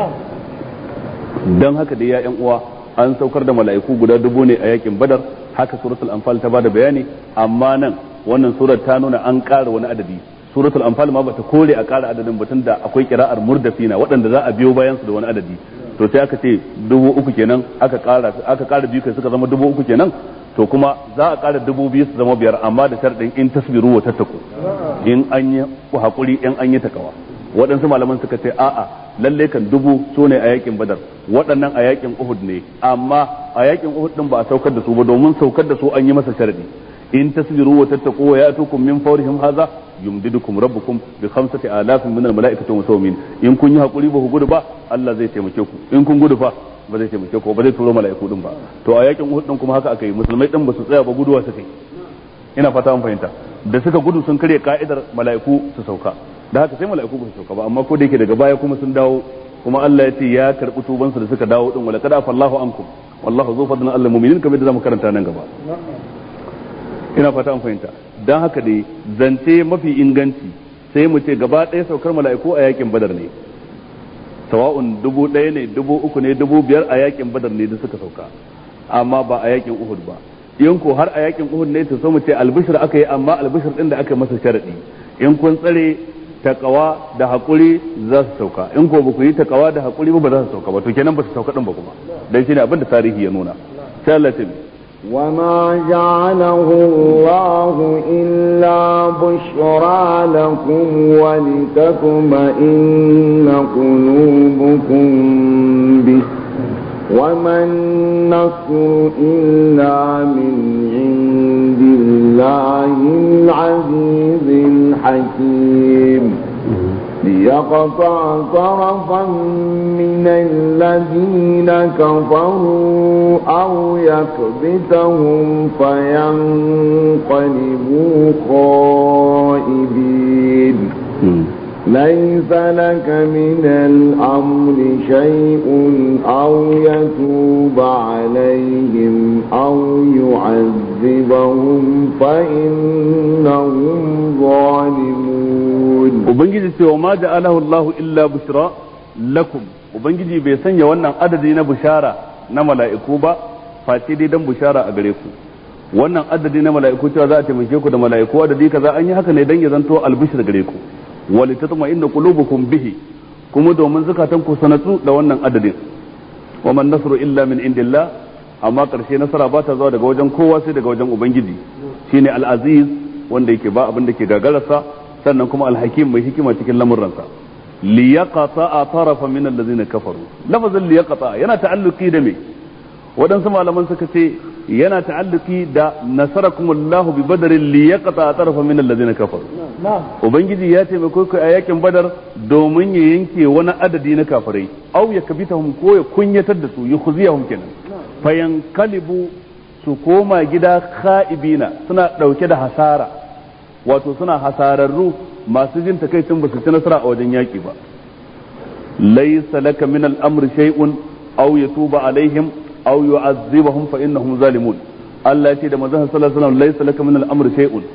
S1: dan haka da ya yan uwa an saukar da mala'iku guda 1000 ne a yakin badar haka suratul anfal ta bada bayani amma nan wannan surar ta nuna an ƙara wani adadi suratul anfal ma bata kore a ƙara adadin batun da akwai kira'ar murdafina waɗanda za a biyo bayan su da wani adadi to sai aka ce 3000 kenan aka ƙara biyu kai suka zama 3000 kenan to kuma za a ƙara 2000 su zama 5 amma da sharadin in tasbiru wa tattaku in an yi hakuri in an yi takawa waɗansu malaman suka ce a'a lalle kan 1000 su ne a yakin badar waɗannan a yakin uhud ne amma a yakin uhud din ba a saukar da su ba domin saukar da su an yi masa sharadi in tasbiru wa tattaqu wa ya'tukum min fawrihim hadha yumdidukum rabbukum bi 5000 min al-mala'ikati musawmin in kun yi hakuri ba ku gudu ba Allah zai taimake ku in kun gudu fa ba zai taimake ku ba zai turo mala'iku din ba to a yakin Uhud din kuma haka aka yi musulmai din ba su tsaya ba guduwa suka yi ina fata an fahimta da suka gudu sun karya ka'idar mala'iku su sauka da haka sai mala'iku ba su sauka ba amma ko da yake daga baya kuma sun dawo kuma Allah ya ce ya karbi tuban su da suka dawo din wala kada fallahu ankum wallahu zu fadlan al mu'minin kamar da zamu karanta nan gaba ina fata an fahimta dan haka dai zance mafi inganci sai mu ce gaba ɗaya saukar mala'iku a yakin badar ne sawa'un 1000 ne 3000 ne 5000 a yakin badar ne da suka sauka amma ba a yakin uhud ba in ko har a yakin uhud ne to so mu ce albishir aka yi amma albishir din da aka masa sharadi in kun tsare takawa da hakuri za su sauka in ko ba ku yi takawa da hakuri ba za su sauka ba to kenan ba su sauka din ba kuma dan shine abin da tarihi ya nuna sai Allah ya
S2: وما جعله الله إلا بشرى لكم ولتطمئن قلوبكم به وما النصر إلا من عند الله العزيز الحكيم ليقطع طرفا من الذين الذين كفروا أو يكبتهم فينقلبوا خائبين ليس لك من الأمر شيء أو يتوب عليهم أو يعذبهم فإنهم ظالمون.
S1: وبنجي وما جعله الله إلا بشرى lakum, ubangiji bai sanya wannan adadi na bushara na mala'iku ba face dai dan bushara a gare ku. Wannan adadi na mala'iku cewa za a taimake ku da mala'iku adadi kaza an yi haka ne dan ya zanto albishir gare ku, walitatma'inna qulubukum bihi, kuma domin zakatan ku sanatu da wannan adadin. Wa man nasru illa min indillah, amma karshe nasara ba ta zuwa daga wajen kowa sai daga wajen ubangiji, shine al-aziz wanda yake ba abin da ke gagararsa, sannan kuma al-hakim mai hikima cikin lamuransa. liyaqata tarafa min allazina kafaru, lafazin liyaqata yana ta'alluqi da me? wadansu malaman suka ce yana ta'alluqi da nasarakumullahu bi badrin liyaqata tarafa min allazina kafaru. Ubangiji ya taimako ku a yakin badar domin ya yanke wani adadi na kafirai, au ya kabitahum ko ya kunyatar da su, yukhziyahum kenan, fayankalibu su koma gida kha'ibina suna dauke da hasara, wato suna hasararru masu jin takaicin ba su ci nasara a wajen yaki ba. laysa laka min al-amri shay'un aw yatuba alaihim aw yu'azzibahum fa innahum zalimun. Allah ya ce da manzon sallallahu alaihi wasallam laysa laka min al-amri shay'un,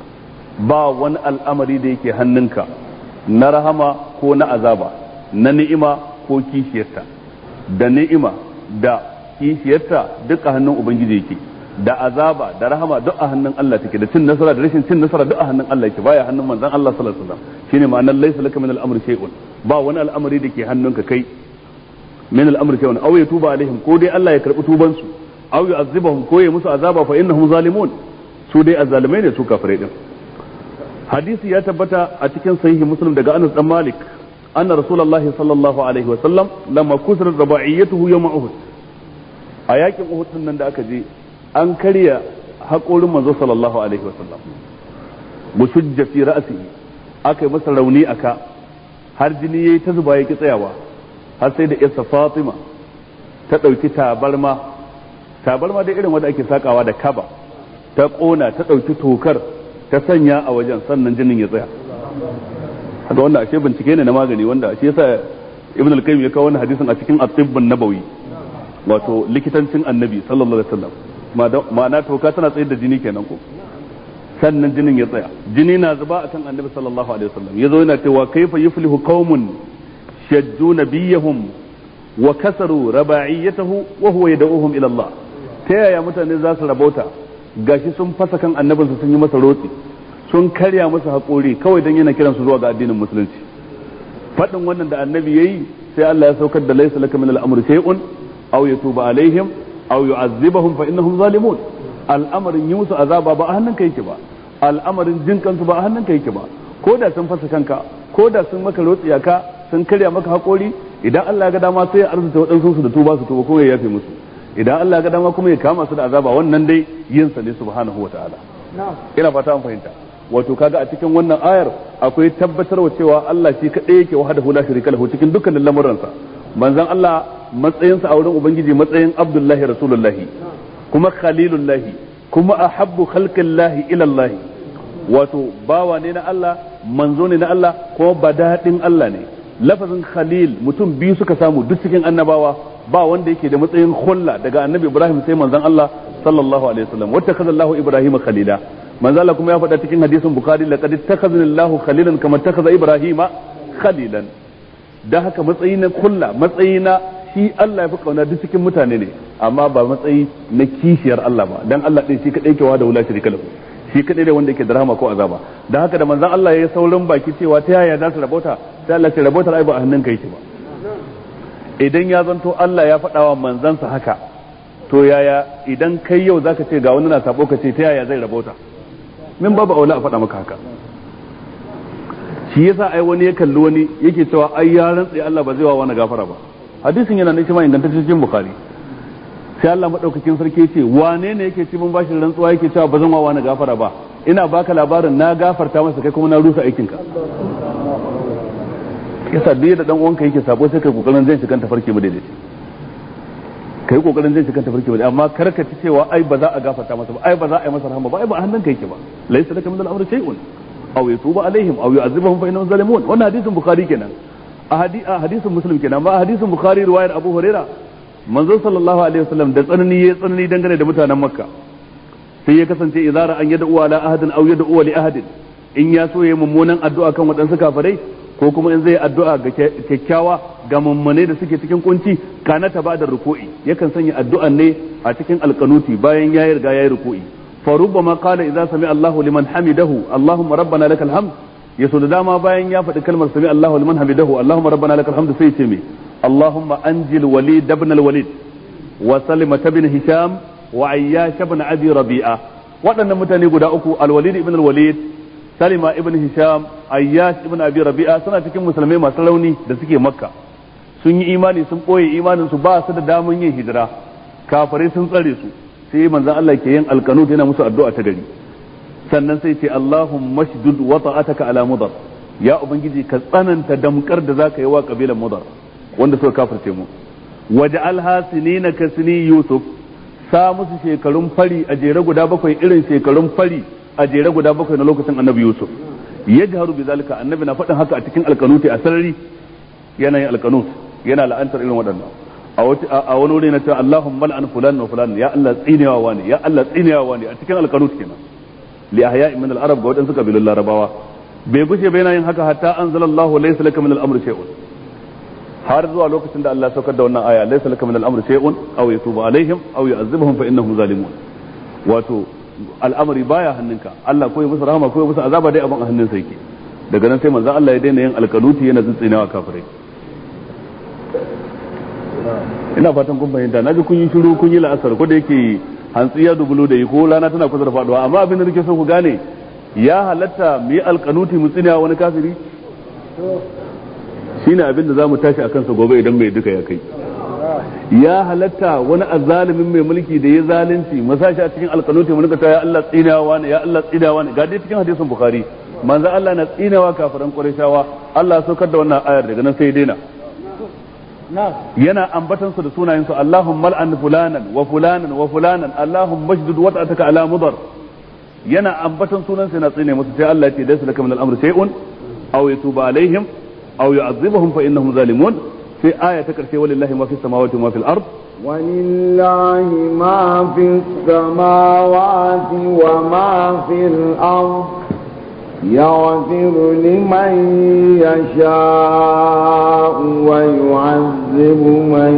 S1: ba wani al'amari da yake hannunka na rahama ko na azaba, na ni'ima ko kishiyarta. Da ni'ima da kishiyarta duk a hannun ubangiji yake, da azaba da rahama duk a hannun Allah take, da cin nasara da rashin cin nasara duk a hannun Allah yake, baya hannun manzon Allah sallallahu alaihi wasallam. Shine ma'anar laysa laka min al-amri shay'un, ba wani al'amari da ke hannunka kai min al-amri shay'un, aw yatuba alaihim, ko dai Allah ya karbi tuban su, aw yu'azzibahum, ko ya musu azaba, fa innahum zalimun, su dai azzalimai ne su kafirai din. Hadisi ya tabbata a cikin sahihi Muslim daga Anas dan Malik anna Rasulullahi sallallahu alaihi wasallam lamma kusrat rabaiyatuhu yawm Uhud, a yakin Uhud din nan da aka je an karya haƙorin manzo sallallahu alaihi wasallam, mushujja fi ra'sihi, aka yi masa rauni aka, har jini yayi ta zuba yake tsayawa, har sai da yarsa Fatima ta dauki tabarma da irin wanda ake sakawa da kaba, ta kona, ta dauki tokar ta sanya a wajen, sannan jinin ya tsaya. haka wanda ashe bincike ne na magani, wanda ashe yasa Ibn al-Qayyim ya kawo wannan hadisin a cikin at-tibb an-nabawi, wato likitancin annabi sallallahu alaihi wasallam. Ma'ana toka tana tsayar da jini kenan ko, sannan jinin ya tsaya, jini na zuba akan annabi sallallahu alaihi wasallam. Yazo yana cewa kaifa yuflihu qaumun shajju nabiyahum wa kasaru rabaiyatahu wa huwa yad'uhum ila Allah. Ta yaya mutane za su rabauta gashi sun fasa kan annabinsu sun yi masa rotsi, sun karya masa haƙori kawai dan yana kiransu zuwa ga addinin musulunci. Faɗin wannan da annabi yayi sai Allah ya saukar da laysa laka min al-amri shay'un aw yatuba alaihim aw yu'azzibahum fa innahum zalimun. Al'amarin yi musu azaba ba a hannunka yake ba, al'amarin jin kansu ba a hannunka yake ba. Ko da sun fasa kanka, ko da sun maka rotsiya ka, sun karya maka haƙori, idan Allah ya ga dama sai ya arzuta waɗansu su da tuba su tuba ko ya yafe musu. Idan Allah ya ga dama kuma ya kama su da azaba, wannan dai yin sa ne subhanahu wataala. Ina fata an fahimta. Wato kaga a cikin wannan ayar akwai tabbatarwa cewa Allah shi kadai yake wahdahu la sharika lahu cikin dukkanin lamuransa. Manzon Allah matsayinsa a wurin ubangiji matsayin Abdullahi Rasulullahi, kuma Khalilullahi, kuma ahabbu khalqillahi ila Allah. Wato bawa ne na Allah, manzo ne na Allah, kuma badadin Allah ne. Lafazin Khalil mutum biyu suka samu duk cikin annabawa, ba wanda yake da matsayin khulla daga annabi Ibrahim sai manzon Allah sallallahu alaihi wasallam. Wata kaza Allahu Ibrahim khalila, manzo Allah kuma ya faɗa cikin hadisin Bukhari, laqad ittakhadha Allahu khalilan kama ittakhadha Ibrahima khalilan. Dan haka matsayi na khulla, matsayi na shi Allah ya fi kauna duk cikin mutane ne, amma ba matsayi na kishiyar Allah ba, dan Allah din shi kadai yake wa da wula shirika lahu, shi kadai da wanda yake da rahama ko azaba. Dan haka da manzon Allah ya yi saurin baki cewa ta yaya za su rabota, sai Allah ya rabota ai ba a hannunka yake ba. Idan ya zanto Allah ya faɗa wa manzansa haka, to yaya idan kai yau zaka ce ga wani na sabo ka ce ta yaya zai rabota? Min babu aula a faɗa maka haka. Shi yasa ai wani ya kalli wani yake cewa ai ya rantsa Allah ba zai wa wani gafara ba. Hadisin yana nan shi ma ingantacce cikin Bukhari. Sai Allah madaukakin sarki yace wane ne yake ci mun bashi rantsuwa yake cewa ba zan wa wani gafara ba? Ina baka labarin na gafarta masa kai kuma na rusa aikinka. Yasa duk da dan uwanka yake sabo sai kai kokarin zai shiga tafarki mu daidai. kai kokarin zai shiga tafarki ba amma karka ci cewa ai ba za a gafarta masa ba ai ba za a yi masa rahama ba ai ba a hannunka yake ba laysa laka min al-amri shay'un aw yatuba alaihim aw yu'adhibuhum fa innahum zalimun wannan hadisin bukhari kenan a hadisin muslim kenan ba a hadisin bukhari riwayar abu huraira manzo sallallahu alaihi wasallam da tsanani dangane da mutanen makka sai ya kasance idara an yad'u ala ahadin aw yad'u li ahadin in ya so yayi mummunan addu'a kan wadansu kafirai ko kuma in zai addu'a ga kyakkyawa ga mummune da suke cikin kunci kana ta bada ruku'i yakan sanya addu'an ne a cikin alqanuti bayan ya riga yayi ruku'i fa rubbama qala idza sami Allahu liman hamidahu Allahumma rabbana lakal hamd yaso da dama bayan ya faɗi kalmar sami Allahu liman hamidahu Allahumma rabbana lakal hamd sai ce me Allahumma anjil walid ibn al-walid wa salima ibn hisham wa ayyash ibn abi rabi'a waɗannan mutane guda uku al-walid ibn al-walid salima ibn hisham ayyash ibn abi rabi'a suna cikin musulmai masu rauni da suke makka sun yi imani sun boye imanin su ba su da damun yin hijira kafirai sun tsare su sai manzon Allah ke yin alqanut yana musu addu'a ta gari sannan sai ce Allahumma shdud wata'ataka ala mudar ya ubangiji ka tsananta damkar da zaka yi wa kabilan mudar wanda suka kafirce mu waj'alha sinina ka sini yusuf sa musu shekarun fari a jere guda bakwai irin shekarun fari a jere guda bakwai na lokacin annabi yusuf ya jaharu bi zalika annabi na faɗin haka a cikin alkanuti a sarari yana yin alkanut yana la'antar irin waɗannan a wani wuri na cewa Allahumma la'an fulan wa fulan ya Allah tsinewa wani ya Allah tsinewa wani a cikin alkanut kenan li ahya'i min al-arab ga waɗansu kabilun larabawa bai gushe bai yana yin haka hatta anzalallahu laysa laka min al-amri shay'un har zuwa lokacin da Allah saukar da wannan aya laysa laka min al-amri shay'un aw yatubu alaihim aw yu'adhibuhum fa innahum zalimun wato al'amari baya hannunka Allah ko ya musu rahama ko ya musu azaba dai abin a hannunsa yake daga nan sai manzo Allah ya daina yin alkanuti yana tsintsinewa kafirai ina fatan kun fahimta naji kun yi shiru kun yi la'asar ko da yake hantsi ya dubulo da yi ko rana tana kusa da faduwa amma abin da nake so ku gane ya halatta mu yi alkanuti mu tsinewa wani kafiri shine abin da zamu tashi akan sa gobe idan mai duka ya kai ya halatta wani azalimin mai mulki da ya zalunci masashi a cikin alkanuti mu ta ya Allah tsinawa ne ya Allah tsinawa ne ga dai cikin hadisin bukhari manzo Allah na tsinawa kafiran qurayshawa Allah ya saukar da wannan ayar daga nan sai daina yana ambatan su da sunayen su Allahumma al'an fulanan wa fulanan wa fulanan Allahumma mashdud wata'ataka ala mudar yana ambatan sunan sai na tsine musu sai Allah ya ce laysa laka min al-amri shay'un aw yatuba alaihim aw yu'adhibuhum fa innahum zalimun في آية تكرسي ولله ما في السماوات وما في الأرض
S2: ولله ما في السماوات وما في الأرض يغفر لمن يشاء ويعذب من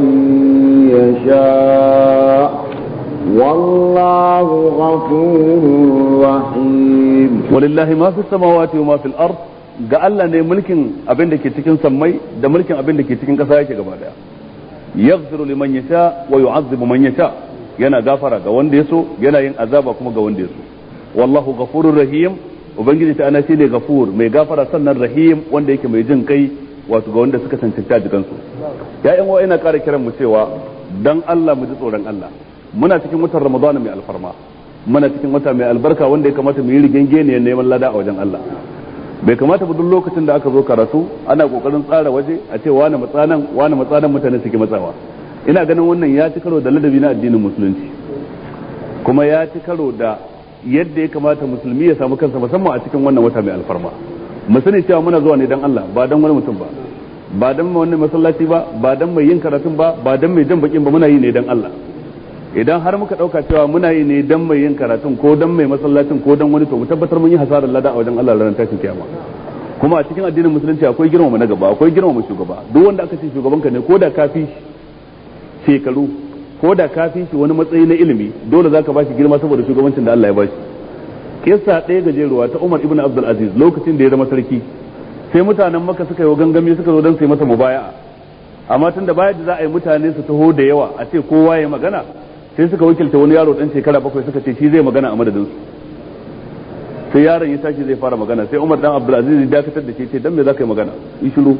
S2: يشاء والله غفور رحيم
S1: ولله ما في السماوات وما في الأرض ga Allah ne mulkin abin da ke cikin sammai da mulkin abin da ke cikin ƙasa yake gaba daya yaghfiru liman yasha wa yu'adhibu man yasha yana gafara ga wanda yaso yana yin azaba kuma ga wanda yaso wallahu ghafurur rahim ubangiji ta ana shine ghafur mai gafara sannan rahim wanda yake mai jin kai wato ga wanda suka cancanta jikan su ya ƴan uwa ina ƙara kiran mu cewa dan Allah mu ji tsoron Allah muna cikin watan Ramadan mai alfarma muna cikin wata mai albarka wanda ya kamata mu yi rigengene neman lada a wajen Allah bai kamata ba duk lokacin da aka zo karatu ana kokarin tsara waje a ce wani matsanan mutane suke matsawa ina ganin wannan ya ci karo da ladabi na addinin musulunci kuma ya ci karo da yadda ya kamata musulmi ya samu kansa musamman a cikin wannan wata mai alfarma mu sani cewa muna zuwa ne dan Allah ba dan wani mutum ba dan wani masallaci ba dan mai yin karatun ba dan mai jan bakin ba muna yi ne dan Allah idan har muka dauka cewa muna yi ne dan mai yin karatun ko dan mai masallacin ko dan wani to mu tabbatar mun yi hasarar lada a wajen Allah ranar tashin kiyama kuma a cikin addinin musulunci akwai girmama na gaba akwai girmama shugaba duk wanda aka ce shugabanka ne ko da kafi shekaru ko da kafi shi wani matsayi na ilimi dole zaka bashi girma saboda shugabancin da Allah ya bashi kissa ɗaya gajeruwa ta Umar ibn Abdul Aziz lokacin da ya zama sarki sai mutanen Makka suka yi gangami suka zo dan sai masa mubaya'a amma tunda bayar da za a yi mutane su taho da yawa a ce kowa ya magana sai suka wakilta wani yaro dan shekara 7 suka ce shi zai magana a madadin su sai yaron ya tashi zai fara magana sai Umar dan Abdul Aziz ya dakatar da shi ce dan me zaka yi magana yi shiru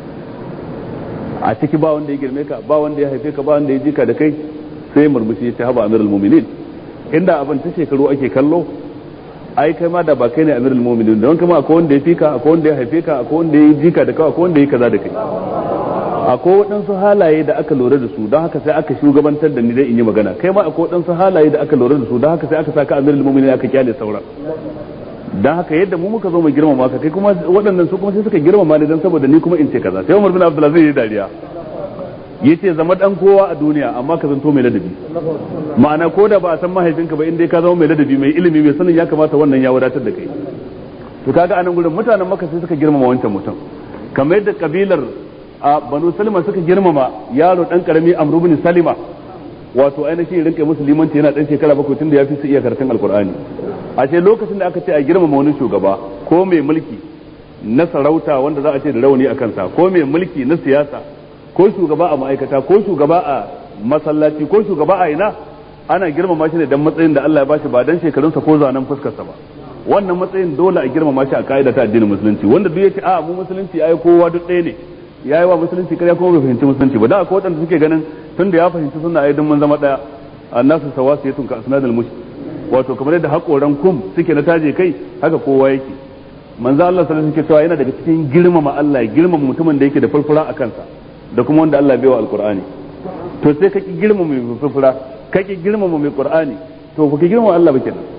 S1: a ciki ba wanda ya girme ka ba wanda ya haife ka ba wanda ya jika da kai sai murmushi ya ce haba amirul mu'minin inda abin ta shekaru ake kallo ai kai ma da ba kai ne amirul mu'minin don kuma akwai wanda ya fika akwai wanda ya haife ka akwai wanda ya jika da kai akwai wanda ya kaza da kai akwai waɗansu halaye da aka lura da su don haka sai aka shugabantar da ni dai in yi magana, kai ma akwai waɗansu halaye da aka lura da su don haka sai aka saka amirul mu'minin aka kyale sauran. Don haka yadda mu muka zo mu girmama ka, kai kuma waɗannan su kuma sai suka girmama ni don saboda ni kuma in ce kaza. Sai Umar bin Abdul Aziz ya dariya yace zama dan kowa a duniya amma ka zanto mai ladabi. Ma'ana ko da ba a san mahaifinka ba in dai ka zama mai ladabi mai ilimi mai sanin ya kamata wannan ya wadatar da kai. To kaga anan gurin mutanen Makka sai suka girmama wancan mutum, kamar yadda kabilar a Banu Salima suka girmama yaro dan karami Amr ibn Salima, wato ainihin rinka musulmanci yana dan shekara 7 tunda ya fi su iya karatun Alkur'ani. A ce lokacin da aka ce a girmama wani shugaba ko mai mulki na sarauta wanda za a ce da rauni a kansa, ko mai mulki na siyasa, ko shugaba a ma'aikata, ko shugaba a masallaci, ko shugaba a ina, ana girmama shi ne dan matsayin da Allah ya bashi ba dan shekarunsa ko zanen fuskarsa ba. Wannan matsayin dole a girmama shi a ka'ida ta addinin musulunci. Wanda duk yace a mu musulunci ai kowa duk ɗaya ne, yayi wa musulunci kariya kuma bai fahimci musulunci ba. Dan akwai waɗanda suke ganin tunda ya fahimci sunna ai dan mun zama ɗaya, annasu sawasiyatun ka asnadul mush, wato kamar yadda haƙoran kum suke na taje kai haka kowa yake. Manzo Allah sallallahu alaihi wasallam yake cewa yana daga cikin girmama Allah, girmama mutumin da yake da furfura a kansa da kuma wanda Allah bai wa alqur'ani. To sai ka ki girmama mai furfura, ka ki girmama mai qur'ani, to ba ki girmama Allah ba kenan.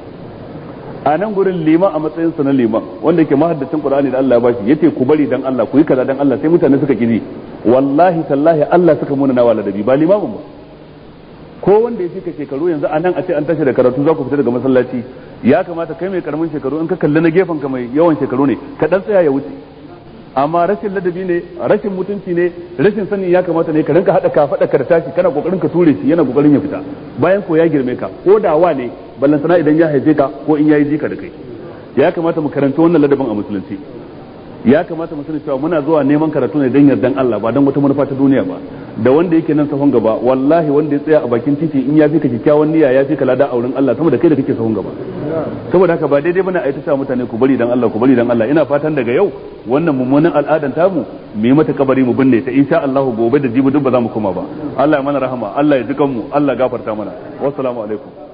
S1: A nan gurin liman a matsayin sa na liman wanda yake mahaddacin qur'ani da Allah ya bashi yace ku bari dan Allah, ku yi kaza dan Allah, sai mutane suka kiji, wallahi tallahi Allah suka muna nawa ladabi ba limamin ba. Ko wanda ya fika shekaru yanzu a nan a ce an tashi da karatu za ku fita daga masallaci, ya kamata kai mai karamin shekaru in ka kalli na gefen ka mai yawan shekaru ne ka dan tsaya ya wuce. Amma rashin ladabi ne, rashin mutunci ne, rashin sani ya kamata ne ka rinka hada kafada ka da tashi kana kokarin ka ture shi yana kokarin ya fita bayan ko ya girme ka, ko da wa ne ballantana idan ya haife ka ko in yayi jika da kai. Ya kamata mu karanta wannan ladabin a musulunci. Ya kamata mu sani cewa muna zuwa neman karatu ne dan yardan Allah ba dan wata manufa ta duniya ba. Da wanda yake nan sahun gaba, wallahi wanda ya tsaya a bakin titi in ya fi ka kyakkyawan niyya ya fi ka lada a wurin Allah sama da kai da kake sahun gaba. Saboda haka ba daidai bane a yi ta mutane ku bari dan Allah, ku bari dan Allah. Ina fatan daga yau wannan mummunan al'adan tamu mu yi mata kabari mu binne ta, insha Allah gobe da jibi duk ba za mu koma ba. Allah ya mana rahama, Allah ya dukan mu, Allah ya gafarta mana. Wassalamu alaikum.